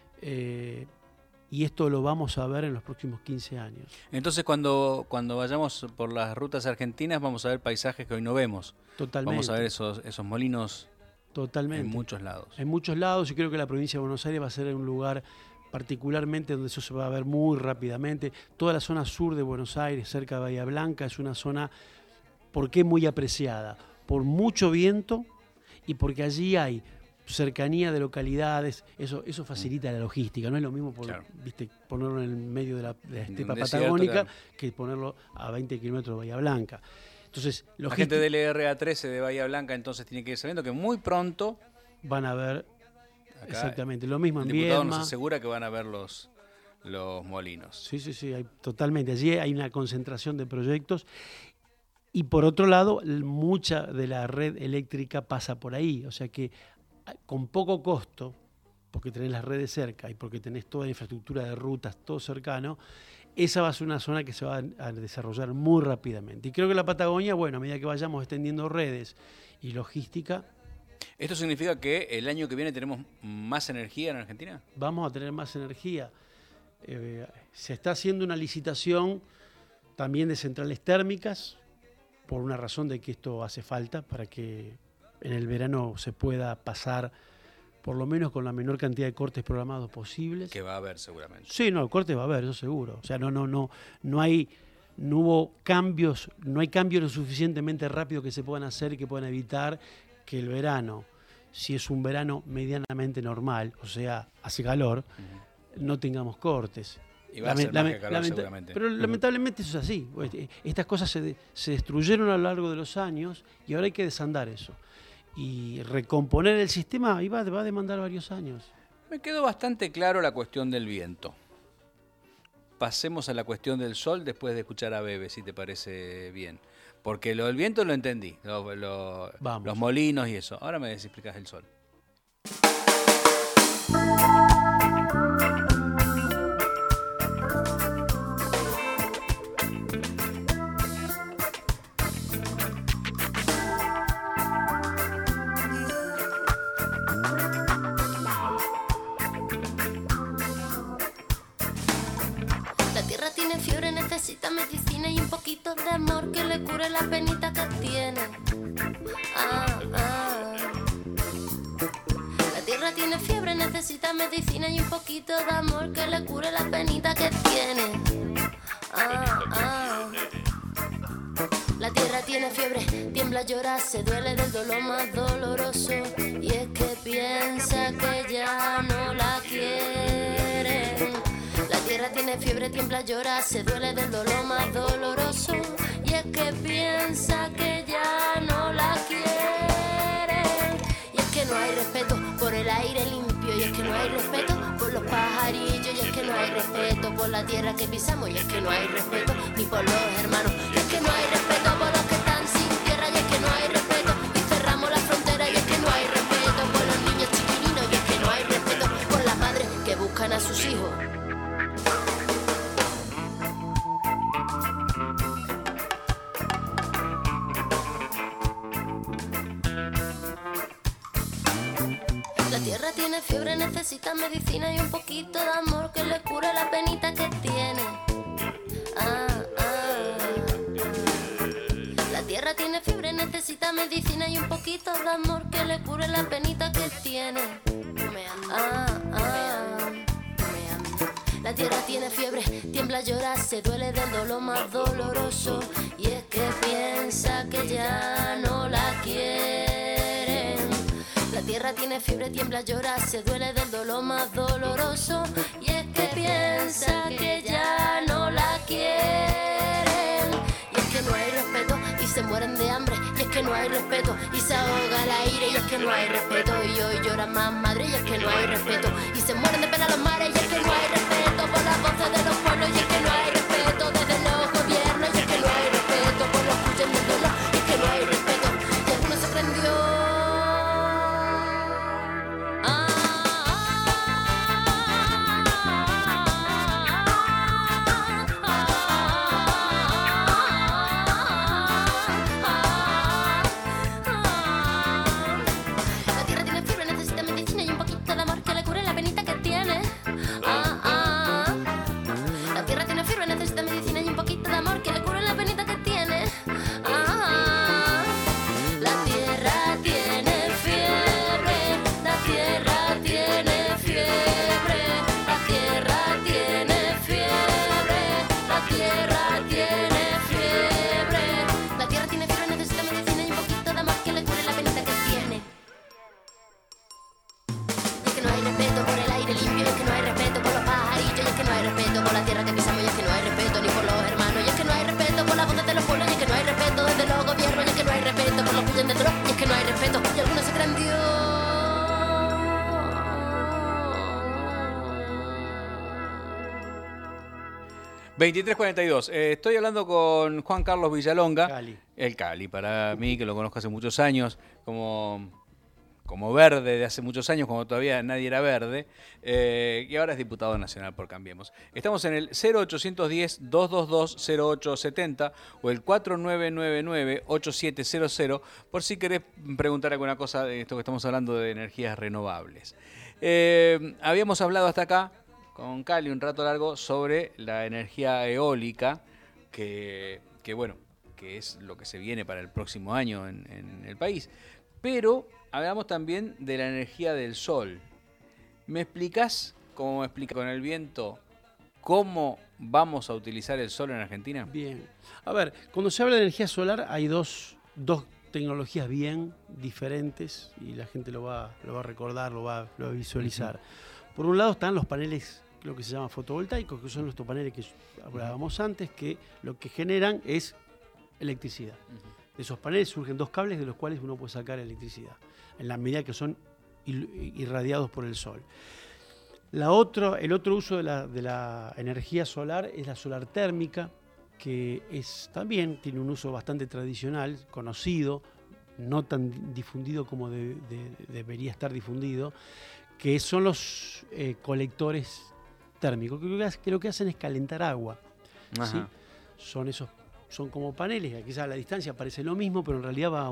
Y esto lo vamos a ver en los próximos 15 años. Entonces, cuando vayamos por las rutas argentinas, vamos a ver paisajes que hoy no vemos. Totalmente. Vamos a ver esos molinos. Totalmente. En muchos lados. En muchos lados, y creo que la provincia de Buenos Aires va a ser un lugar particularmente donde eso se va a ver muy rápidamente. Toda la zona sur de Buenos Aires, cerca de Bahía Blanca, es una zona, ¿por qué muy apreciada? Por mucho viento y porque allí hay cercanía de localidades, eso facilita la logística. No es lo mismo ponerlo en el medio de la estepa patagónica que ponerlo a 20 kilómetros de Bahía Blanca. Entonces, la gente del RA13 de Bahía Blanca entonces tiene que ir sabiendo que muy pronto van a ver exactamente lo mismo en el diputado Viedma. Nos asegura que van a ver los molinos. Sí, totalmente. Allí hay una concentración de proyectos. Y por otro lado, mucha de la red eléctrica pasa por ahí. O sea que con poco costo porque tenés las redes cerca y porque tenés toda la infraestructura de rutas, todo cercano, esa va a ser una zona que se va a desarrollar muy rápidamente. Y creo que la Patagonia, bueno, a medida que vayamos extendiendo redes y logística, ¿Esto significa que el año que viene tenemos más energía en Argentina? vamos a tener más energía. Se está haciendo una licitación también de centrales térmicas, por una razón de que esto hace falta para que en el verano se pueda pasar por lo menos con la menor cantidad de cortes programados posibles. Que va a haber seguramente. Sí, no, cortes va a haber, eso seguro. O sea, no hubo cambios, no hay cambios lo suficientemente rápido que se puedan hacer y que puedan evitar que el verano, si es un verano medianamente normal, o sea, hace calor, no tengamos cortes. Y va a ser más que calor seguramente. Pero lamentablemente eso es así. Estas cosas se destruyeron a lo largo de los años y ahora hay que desandar eso. Y recomponer el sistema va a demandar varios años. Me quedó bastante claro la cuestión del viento. Pasemos a la cuestión del sol después de escuchar a Bebe, si te parece bien. Porque lo del viento lo entendí, los molinos y eso. Ahora me explicás el sol. La tierra tiene fiebre, necesita medicina y un poquito de amor que le cure la penita que tiene. La tierra tiene fiebre, necesita medicina y un poquito de amor que le cure la penita que tiene. La tierra tiene fiebre, tiembla, llora, se duele del dolor más doloroso. Y es que piensa que ya no la quieren. La tierra tiene fiebre, tiembla, llora, se duele del dolor más doloroso. Y es que piensa que ya no la quieren. Y es que no hay respeto por el aire limpio. Y es que no hay respeto por los pajarillos. Y es que no hay respeto por la tierra que pisamos. Y es que no hay respeto ni por los hermanos. Y es que no hay respeto por los que están sin tierra. Y es que no hay respeto y cerramos la frontera. Y es que no hay respeto por los niños chiquilinos. Y es que no hay respeto por las madres que buscan a sus hijos. La tierra tiene fiebre, necesita medicina y un poquito de amor que le cure la penita que tiene. La tierra tiene fiebre, necesita medicina y un poquito de amor que le cure la penita que tiene. La tierra tiene fiebre, tiembla, llora, se duele del dolor más doloroso. Y es que piensa que ya no la quieren. La tierra tiene fiebre, tiembla, llora, se duele del dolor más doloroso. Y es que piensa que ya no la quieren. Y es que no hay respeto y se mueren de hambre. Y es que no hay respeto y se ahoga el aire. Y es que no hay respeto y hoy lloran más madre. Y es que no hay respeto y se mueren de pena los mares. Y es que no hay respeto por las voces de los pueblos. Y es que no hay respeto desde los gobiernos. Y es que no hay respeto por los que huyen del dolor. Y es que no hay respeto y alguno se prendió. La tierra tiene fiebre, necesita medicina y un poquito de amor que le cure la penita que tiene. La tierra tiene fiebre, necesita medicina y un poquito de amor que le cure la penita que tiene. La tierra tiene fiebre, la tierra tiene fiebre, la tierra tiene fiebre, la tierra tiene fiebre. La tierra tiene fiebre, necesita medicina y un poquito de amor que le cure la penita que tiene. Y es que no hay respeto por el aire limpio, y es que no hay respeto por los pajarillos, y es que no hay respeto por la tierra que pisamos, y es que no hay respeto ni por los hermanos, y es que no hay respeto por la voz de los pueblos, y es que no hay respeto desde los gobiernos, y es que no hay respeto por los que huyen del dolor, y es que no hay respeto y algunos se creen Dios. 23:42. Estoy hablando con Juan Carlos Villalonga. Cali. El Cali, para mí, que lo conozco hace muchos años, como como verde de hace muchos años, cuando todavía nadie era verde, y ahora es diputado nacional por Cambiemos. Estamos en el 0810-222-0870 o el 4999-8700 por si querés preguntar alguna cosa de esto que estamos hablando de energías renovables. Habíamos hablado hasta acá con Cali un rato largo sobre la energía eólica, que bueno, que es lo que se viene para el próximo año en el país. Pero hablamos también de la energía del sol. ¿Me explicás, como me explica con el viento, cómo vamos a utilizar el sol en Argentina? Bien. A ver, cuando se habla de energía solar hay dos tecnologías bien diferentes y la gente lo va a recordar, lo va a visualizar. Uh-huh. Por un lado están los paneles, lo que se llama fotovoltaicos, que son nuestros paneles que hablábamos antes, que lo que generan es electricidad. Uh-huh. De esos paneles surgen dos cables de los cuales uno puede sacar electricidad, en la medida que son irradiados por el sol. El otro uso de la energía solar es la solar térmica, que también tiene un uso bastante tradicional, conocido, no tan difundido como debería estar difundido, que son los colectores térmicos, que lo que hacen es calentar agua. ¿Sí? Son como paneles, que quizás a la distancia parece lo mismo, pero en realidad va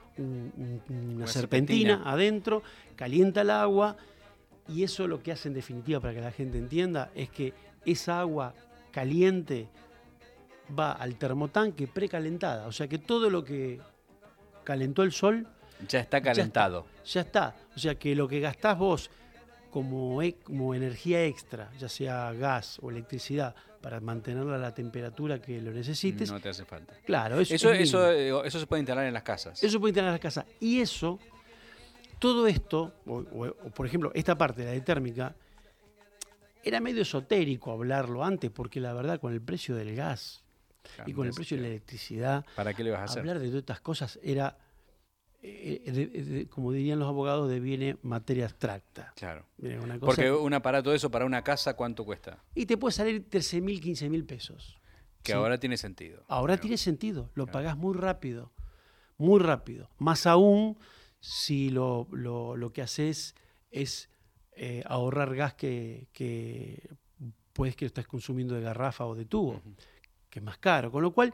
una serpentina adentro, calienta el agua, y eso lo que hace en definitiva, para que la gente entienda, es que esa agua caliente va al termotanque precalentada, o sea que todo lo que calentó el sol ya está calentado. Ya está. O sea que lo que gastás vos como energía extra, ya sea gas o electricidad, para mantenerla a la temperatura que lo necesites, no te hace falta. Claro, eso se puede instalar en las casas. Eso se puede instalar en las casas. Y todo esto, o por ejemplo, esta parte, la de térmica, era medio esotérico hablarlo antes, porque la verdad con el precio del gas y con el precio de la electricidad, ¿para qué le vas a hacer? Hablar de todas estas cosas era, como dirían los abogados, deviene materia abstracta. Claro. Una cosa, porque un aparato de eso para una casa, ¿cuánto cuesta? Y te puede salir 13.000, 15.000 pesos. Que ¿sí? Ahora tiene sentido. Ahora tiene sentido, lo pagás muy rápido, muy rápido. Más aún si lo que haces es ahorrar gas que puedes que lo estás consumiendo de garrafa o de tubo, uh-huh, que es más caro. Con lo cual,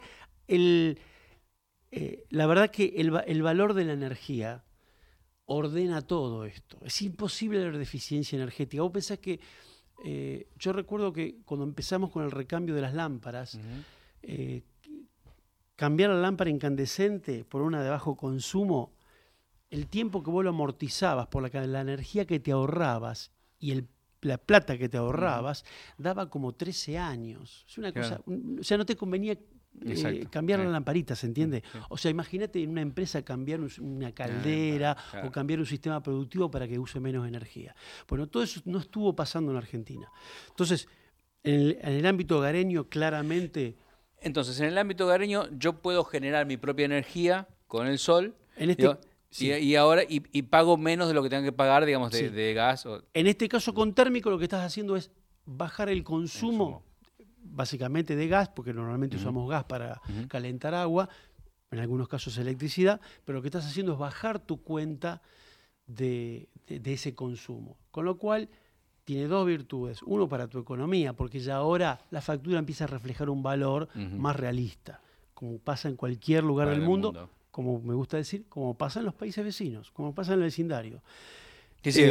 la verdad que el valor de la energía ordena todo esto. Es imposible haber deficiencia energética. Vos pensás que, yo recuerdo que cuando empezamos con el recambio de las lámparas, uh-huh, cambiar la lámpara incandescente por una de bajo consumo, el tiempo que vos lo amortizabas por la energía que te ahorrabas y la plata que te ahorrabas, daba como 13 años. Es una cosa, o sea, no te convenía cambiar la lamparita, ¿se entiende? Sí. O sea, imagínate en una empresa cambiar una caldera o cambiar un sistema productivo para que use menos energía. Bueno, todo eso no estuvo pasando en Argentina. Entonces, en el ámbito hogareño, claramente... Entonces, en el ámbito hogareño, yo puedo generar mi propia energía con el sol. Sí. Y ahora pago menos de lo que tengo que pagar, digamos, de gas. En este caso, con térmico, lo que estás haciendo es bajar el consumo básicamente de gas, porque normalmente usamos gas para calentar agua, en algunos casos electricidad, pero lo que estás haciendo es bajar tu cuenta de ese consumo. Con lo cual, tiene dos virtudes. Uno, para tu economía, porque ya ahora la factura empieza a reflejar un valor más realista, como pasa en cualquier lugar del mundo, como me gusta decir, como pasa en los países vecinos, como pasa en el vecindario. Sí,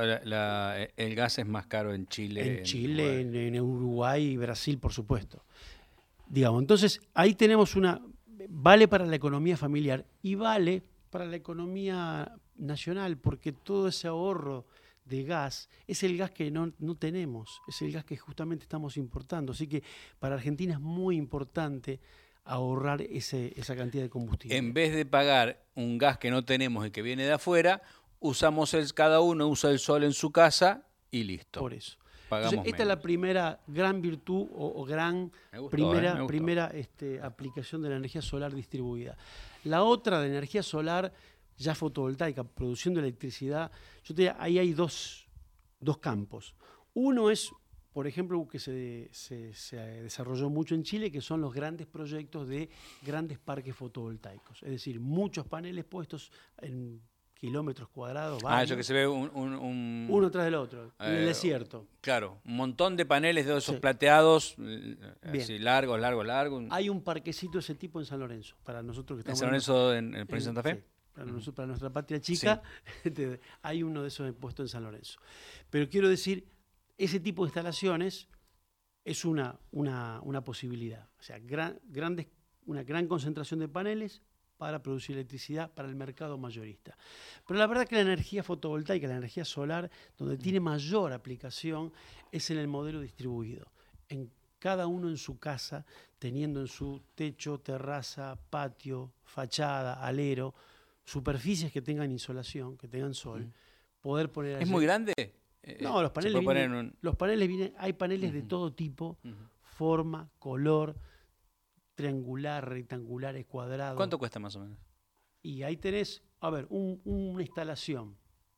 el gas es más caro en Chile. En Chile, en Uruguay y Brasil, por supuesto. Digamos, entonces, ahí tenemos vale para la economía familiar y vale para la economía nacional, porque todo ese ahorro de gas es el gas que no tenemos, es el gas que justamente estamos importando. Así que para Argentina es muy importante ahorrar esa cantidad de combustible. En vez de pagar un gas que no tenemos y que viene de afuera, cada uno usa el sol en su casa y listo. Por eso. Pagamos Entonces, esta es la primera gran virtud o gran primera aplicación de la energía solar distribuida. La otra de energía solar ya fotovoltaica, produciendo electricidad, yo te diría, ahí hay dos campos. Uno es, por ejemplo, que se desarrolló mucho en Chile, que son los grandes proyectos de grandes parques fotovoltaicos. Es decir, muchos paneles puestos en kilómetros cuadrados. Eso varios, que se ve uno tras del otro, en el desierto. Claro, un montón de paneles de esos Sí. plateados, Bien. así largos. Hay un parquecito de ese tipo en San Lorenzo, para nosotros que ¿En estamos... San Lorenzo, en el Provincia de Santa Fe? Sí, para nuestra patria chica, hay uno de esos puestos en San Lorenzo. Pero quiero decir, ese tipo de instalaciones es una posibilidad. O sea, una gran concentración de paneles para producir electricidad para el mercado mayorista. Pero la verdad que la energía fotovoltaica, la energía solar, donde tiene mayor aplicación es en el modelo distribuido. En cada uno en su casa, teniendo en su techo, terraza, patio, fachada, alero, superficies que tengan insolación, que tengan sol, poder poner allí. ¿Es muy grande? No, los se paneles puede poner vienen, en un- los paneles vienen, hay paneles de todo tipo, forma, color, triangular, rectangulares, cuadrados. ¿Cuánto cuesta más o menos? Y ahí tenés, a ver, una instalación.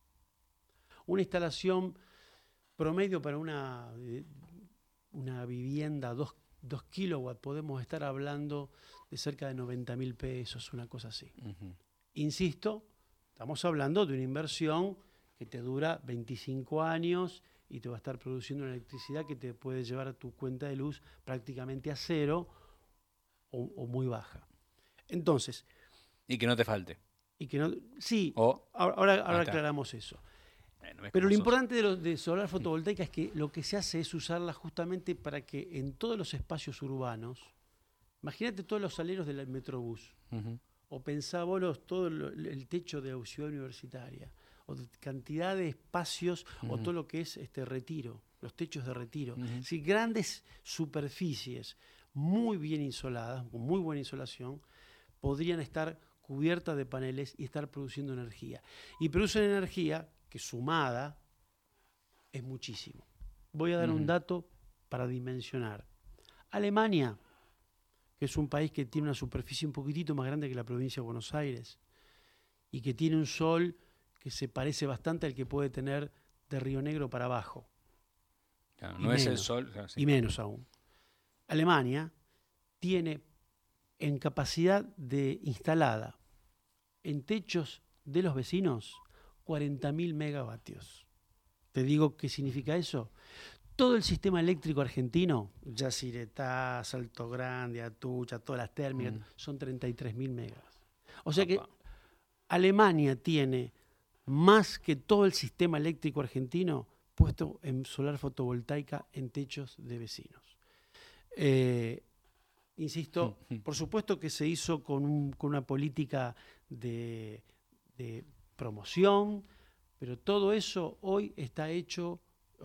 Una instalación promedio para una vivienda 2 kilowatts, podemos estar hablando de cerca de 90.000 pesos, una cosa así. Insisto, estamos hablando de una inversión que te dura 25 años y te va a estar produciendo una electricidad que te puede llevar a tu cuenta de luz prácticamente a cero o muy baja. Entonces, Y que no te falte. y que no, sí, O- ahora está. aclaramos eso. No es Pero como lo sos. importante de solar fotovoltaica es que lo que se hace es usarla justamente para que en todos los espacios urbanos, imagínate todos los aleros del Metrobús, Ujú. o pensá vos todo el techo de la ciudad universitaria, o de cantidad de espacios, o todo lo que es retiro, los techos de retiro. Si grandes superficies muy bien insoladas, con muy buena insolación, podrían estar cubiertas de paneles y estar produciendo energía. Y producen energía que sumada es muchísimo. Voy a dar un dato para dimensionar. Alemania, que es un país que tiene una superficie un poquitito más grande que la provincia de Buenos Aires y que tiene un sol que se parece bastante al que puede tener de Río Negro para abajo. Claro, Y no es el menos, sol. Claro, sí. Y menos aún. Alemania tiene en capacidad de instalada en techos de los vecinos 40.000 megavatios. ¿Te digo qué significa eso? Todo el sistema eléctrico argentino, Yacyretá, Salto Grande, Atucha, todas las térmicas, son 33.000 megas. O sea que Alemania tiene más que todo el sistema eléctrico argentino puesto en solar fotovoltaica en techos de vecinos. Insisto, por supuesto que se hizo con una política de promoción, pero todo eso hoy está hecho,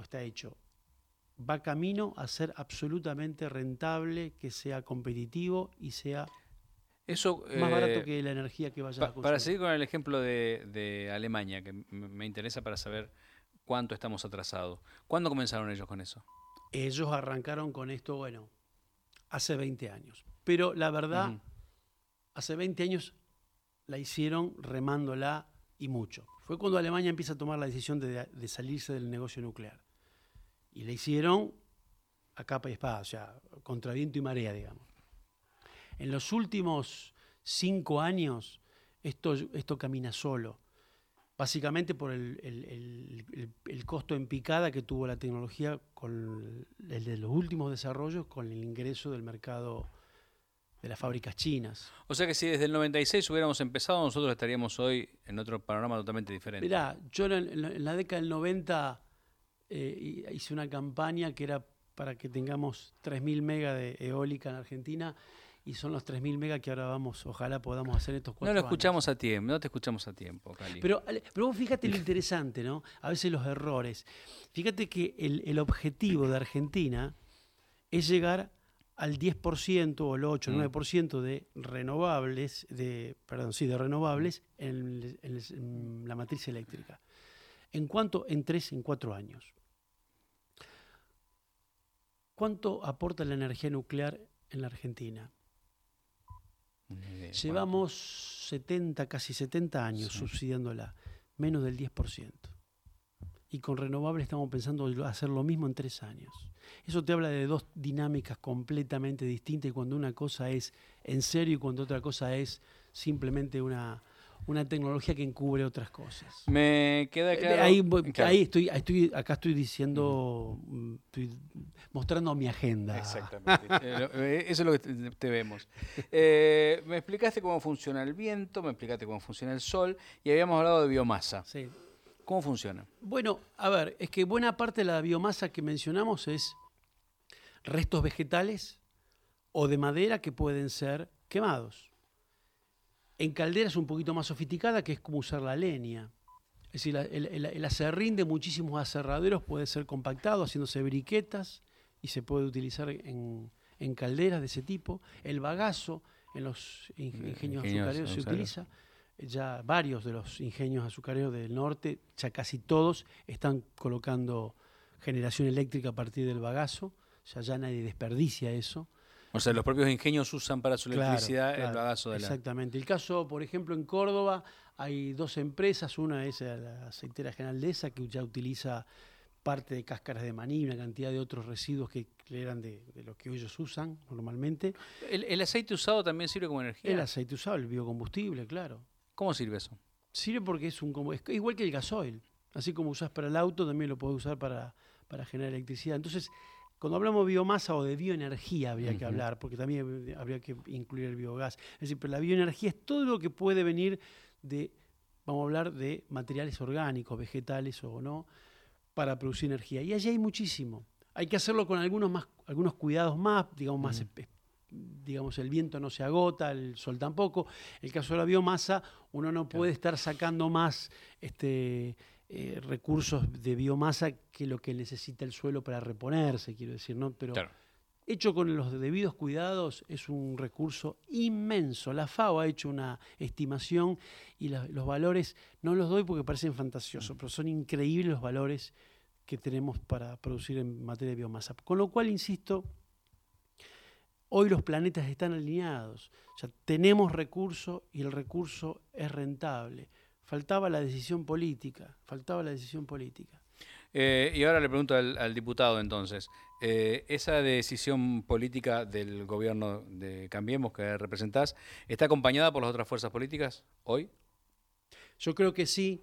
va camino a ser absolutamente rentable, que sea competitivo y sea Eso, más barato que la energía que vayas a consumir. para seguir con el ejemplo de Alemania, que me interesa para saber cuánto estamos atrasados. ¿Cuándo comenzaron ellos con eso? Ellos arrancaron con esto, bueno, hace 20 años. Pero la verdad, hace 20 años la hicieron remándola y mucho. Fue cuando Alemania empieza a tomar la decisión de salirse del negocio nuclear. Y la hicieron a capa y espada, o sea, contra viento y marea, digamos. En los últimos 5 años, esto camina solo. Básicamente por el costo en picada que tuvo la tecnología con el de los últimos desarrollos con el ingreso del mercado de las fábricas chinas. O sea que si desde el 96 hubiéramos empezado, nosotros estaríamos hoy en otro panorama totalmente diferente. Mirá, yo en la década del 90 hice una campaña que era para que tengamos 3.000 megas de eólica en Argentina y son los 3.000 megas que ahora ojalá podamos hacer estos 4 No lo años. escuchamos a tiempo, no te escuchamos a tiempo, Cali. Pero vos fíjate lo interesante, ¿no? A veces los errores. Fíjate que el objetivo de Argentina es llegar al 10% o el 8, 9% de renovables, de renovables en la matriz eléctrica. ¿En cuánto? En 4 años. ¿Cuánto aporta la energía nuclear en la Argentina? Llevamos 70, casi 70 años subsidiándola, menos del 10%. Y con renovables estamos pensando hacer lo mismo en 3 años. Eso te habla de 2 dinámicas completamente distintas, y cuando una cosa es en serio y cuando otra cosa es simplemente una una tecnología que encubre otras cosas. Me queda claro. Claro. Acá estoy diciendo, estoy mostrando mi agenda. Exactamente. Eso es lo que te vemos. Me explicaste cómo funciona el viento, me explicaste cómo funciona el sol y habíamos hablado de biomasa. Sí. ¿Cómo funciona? Bueno, a ver, es que buena parte de la biomasa que mencionamos es restos vegetales o de madera que pueden ser quemados. En calderas un poquito más sofisticada, que es como usar la leña. Es decir, el aserrín de muchísimos aserraderos puede ser compactado haciéndose briquetas y se puede utilizar en calderas de ese tipo. El bagazo en los ingenios azucareros se utiliza. Ya varios de los ingenios azucareros del norte, ya casi todos, están colocando generación eléctrica a partir del bagazo. Ya nadie desperdicia eso. O sea, los propios ingenios usan para su electricidad el bagazo de la... Exactamente. El caso, por ejemplo, en Córdoba hay 2 empresas. Una es la aceitera General Dehesa, que ya utiliza parte de cáscaras de maní y una cantidad de otros residuos que eran de lo que ellos usan normalmente. ¿El aceite usado también sirve como energía? El aceite usado, el biocombustible, claro. ¿Cómo sirve eso? Sirve porque es igual que el gasoil. Así como usás para el auto, también lo podés usar para generar electricidad. Entonces, cuando hablamos de biomasa o de bioenergía habría que hablar, porque también habría que incluir el biogás. Es decir, pero la bioenergía es todo lo que puede venir de, vamos a hablar de materiales orgánicos, vegetales o no, para producir energía. Y allí hay muchísimo. Hay que hacerlo con algunos cuidados más, digamos, el viento no se agota, el sol tampoco. El caso de la biomasa, uno no puede estar sacando más recursos de biomasa que lo que necesita el suelo para reponerse, quiero decir, ¿no? Pero hecho con los debidos cuidados es un recurso inmenso. La FAO ha hecho una estimación y los valores, no los doy porque parecen fantasiosos, pero son increíbles los valores que tenemos para producir en materia de biomasa. Con lo cual, insisto, hoy los planetas están alineados. O sea, tenemos recurso y el recurso es rentable. Faltaba la decisión política. Y ahora le pregunto al diputado entonces, ¿esa decisión política del gobierno de Cambiemos que representás está acompañada por las otras fuerzas políticas hoy? Yo creo que sí.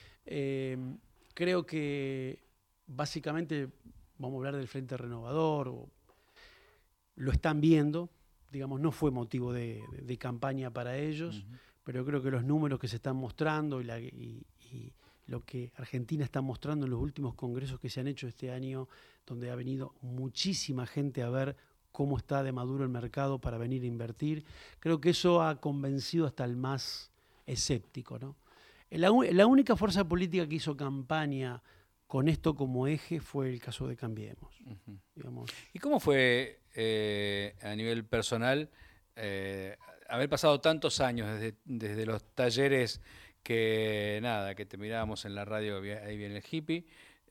Creo que básicamente, vamos a hablar del Frente Renovador, lo están viendo, digamos, no fue motivo de campaña para ellos, pero creo que los números que se están mostrando y lo que Argentina está mostrando en los últimos congresos que se han hecho este año, donde ha venido muchísima gente a ver cómo está de maduro el mercado para venir a invertir, creo que eso ha convencido hasta el más escéptico, ¿no? La única fuerza política que hizo campaña con esto como eje fue el caso de Cambiemos. Digamos. ¿Y cómo fue a nivel personal haber pasado tantos años desde los talleres que te mirábamos en la radio, ahí viene el hippie,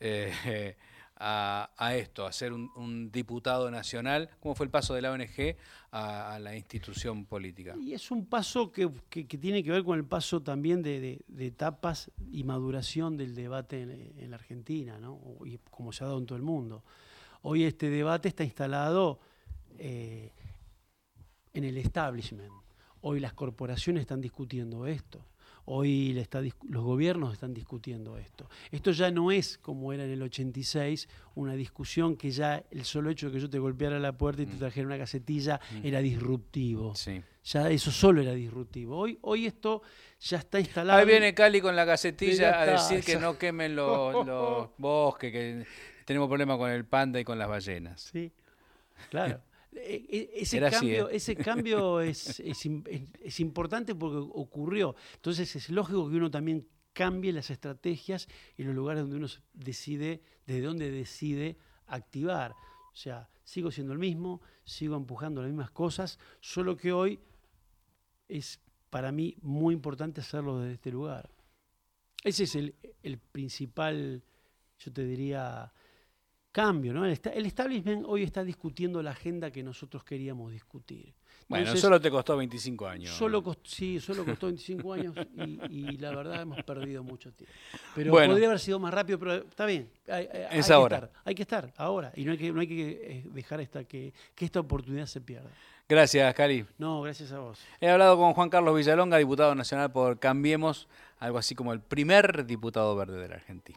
a esto, a ser un diputado nacional? ¿Cómo fue el paso de la ONG a la institución política? Y es un paso que tiene que ver con el paso también de etapas y maduración del debate en la Argentina, ¿no? Y como se ha dado en todo el mundo. Hoy este debate está instalado en el establishment. Hoy las corporaciones están discutiendo esto. Hoy los gobiernos están discutiendo esto. Esto ya no es como era en el 86, una discusión que ya el solo hecho de que yo te golpeara la puerta y te trajera una casetilla era disruptivo. Sí. Ya eso solo era disruptivo. Hoy esto ya está instalado. Ahí viene Cali con la casetilla a decir que no quemen los bosques, que tenemos problemas con el panda y con las ballenas. Sí, claro. Ese cambio es importante porque ocurrió. Entonces es lógico que uno también cambie las estrategias y los lugares donde uno decide, desde donde decide activar. O sea, sigo siendo el mismo, sigo empujando las mismas cosas, solo que hoy es para mí muy importante hacerlo desde este lugar. Ese es el principal, yo te diría, cambio, ¿no? El establishment hoy está discutiendo la agenda que nosotros queríamos discutir. Bueno, entonces, solo te costó 25 años. Solo costó 25 años y la verdad hemos perdido mucho tiempo. Pero podría haber sido más rápido, pero está bien. Es ahora. Hay que estar ahora y no hay que dejar que esta oportunidad se pierda. Gracias, Cali. No, gracias a vos. He hablado con Juan Carlos Villalonga, diputado nacional por Cambiemos, algo así como el primer diputado verde de la Argentina.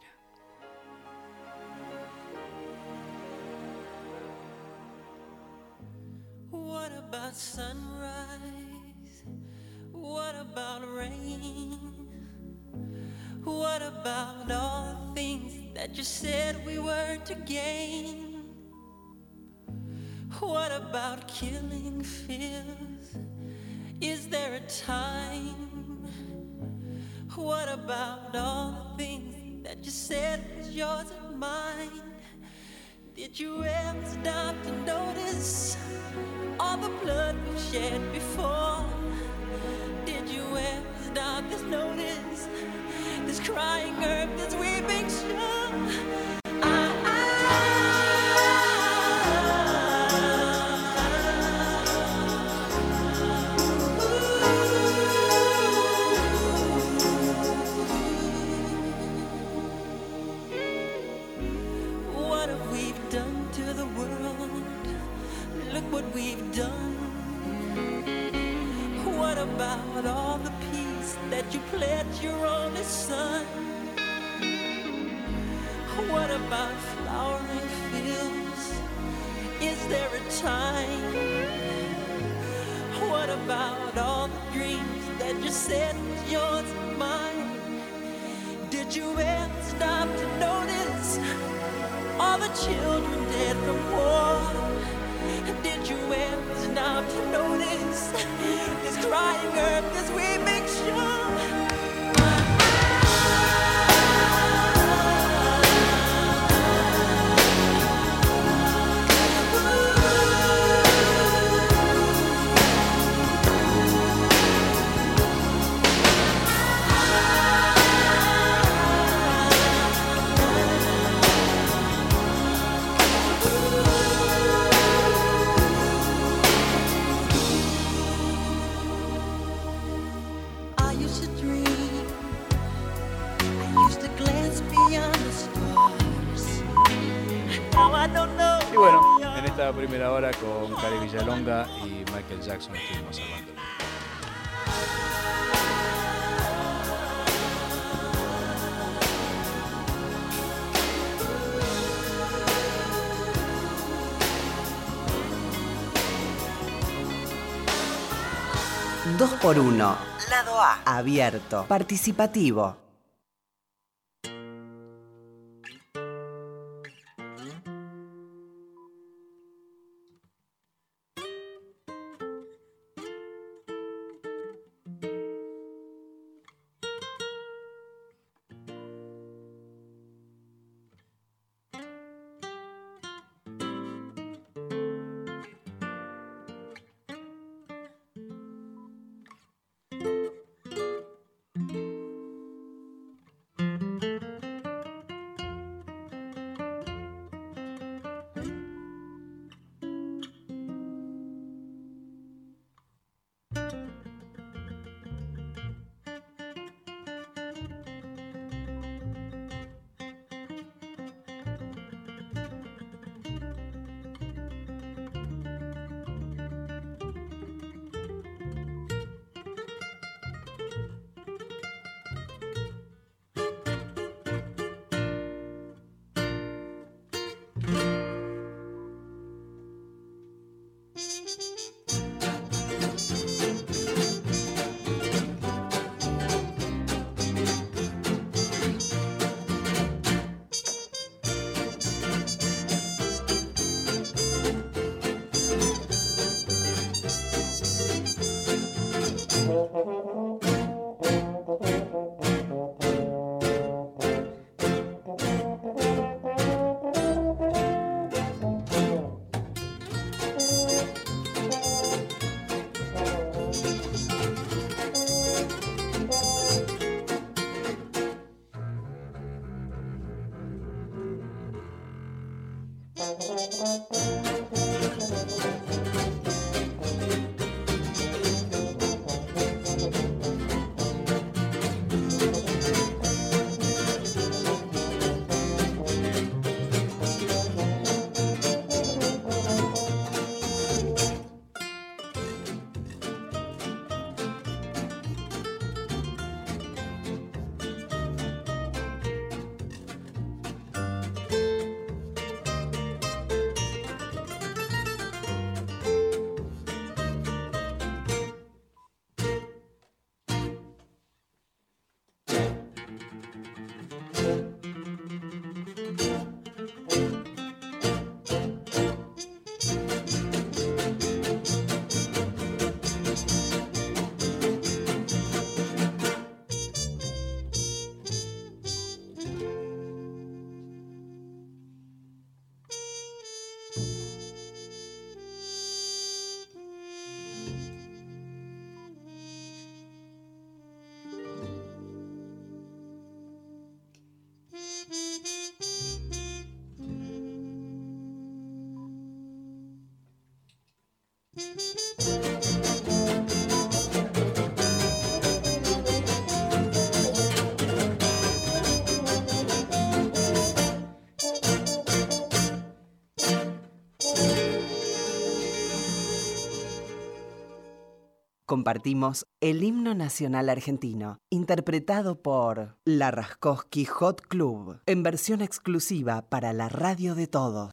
What about sunrise? What about rain? What about all the things that you said we were to gain? What about killing fears? Is there a time? What about all the things that you said was yours and mine? Did you ever stop to notice all the blood we've shed before? Did you ever stop to notice this crying earth, this weeping shore? What have we done to the world? Look what we've done. What about all the peace that you pledged your only son? What about flowering fields? Is there a time? What about all the dreams that you said was yours and mine? Did you ever stop to notice all the children dead from war? Did you ever stop to notice this crying earth as we make sure? Y bueno, en esta primera hora con Cali Villalonga y Michael Jackson estuvimos salvando el mundo. Dos por uno. Lado A. Abierto. Participativo. Compartimos el himno nacional argentino, interpretado por La Raskowski Hot Club, en versión exclusiva para la radio de todos.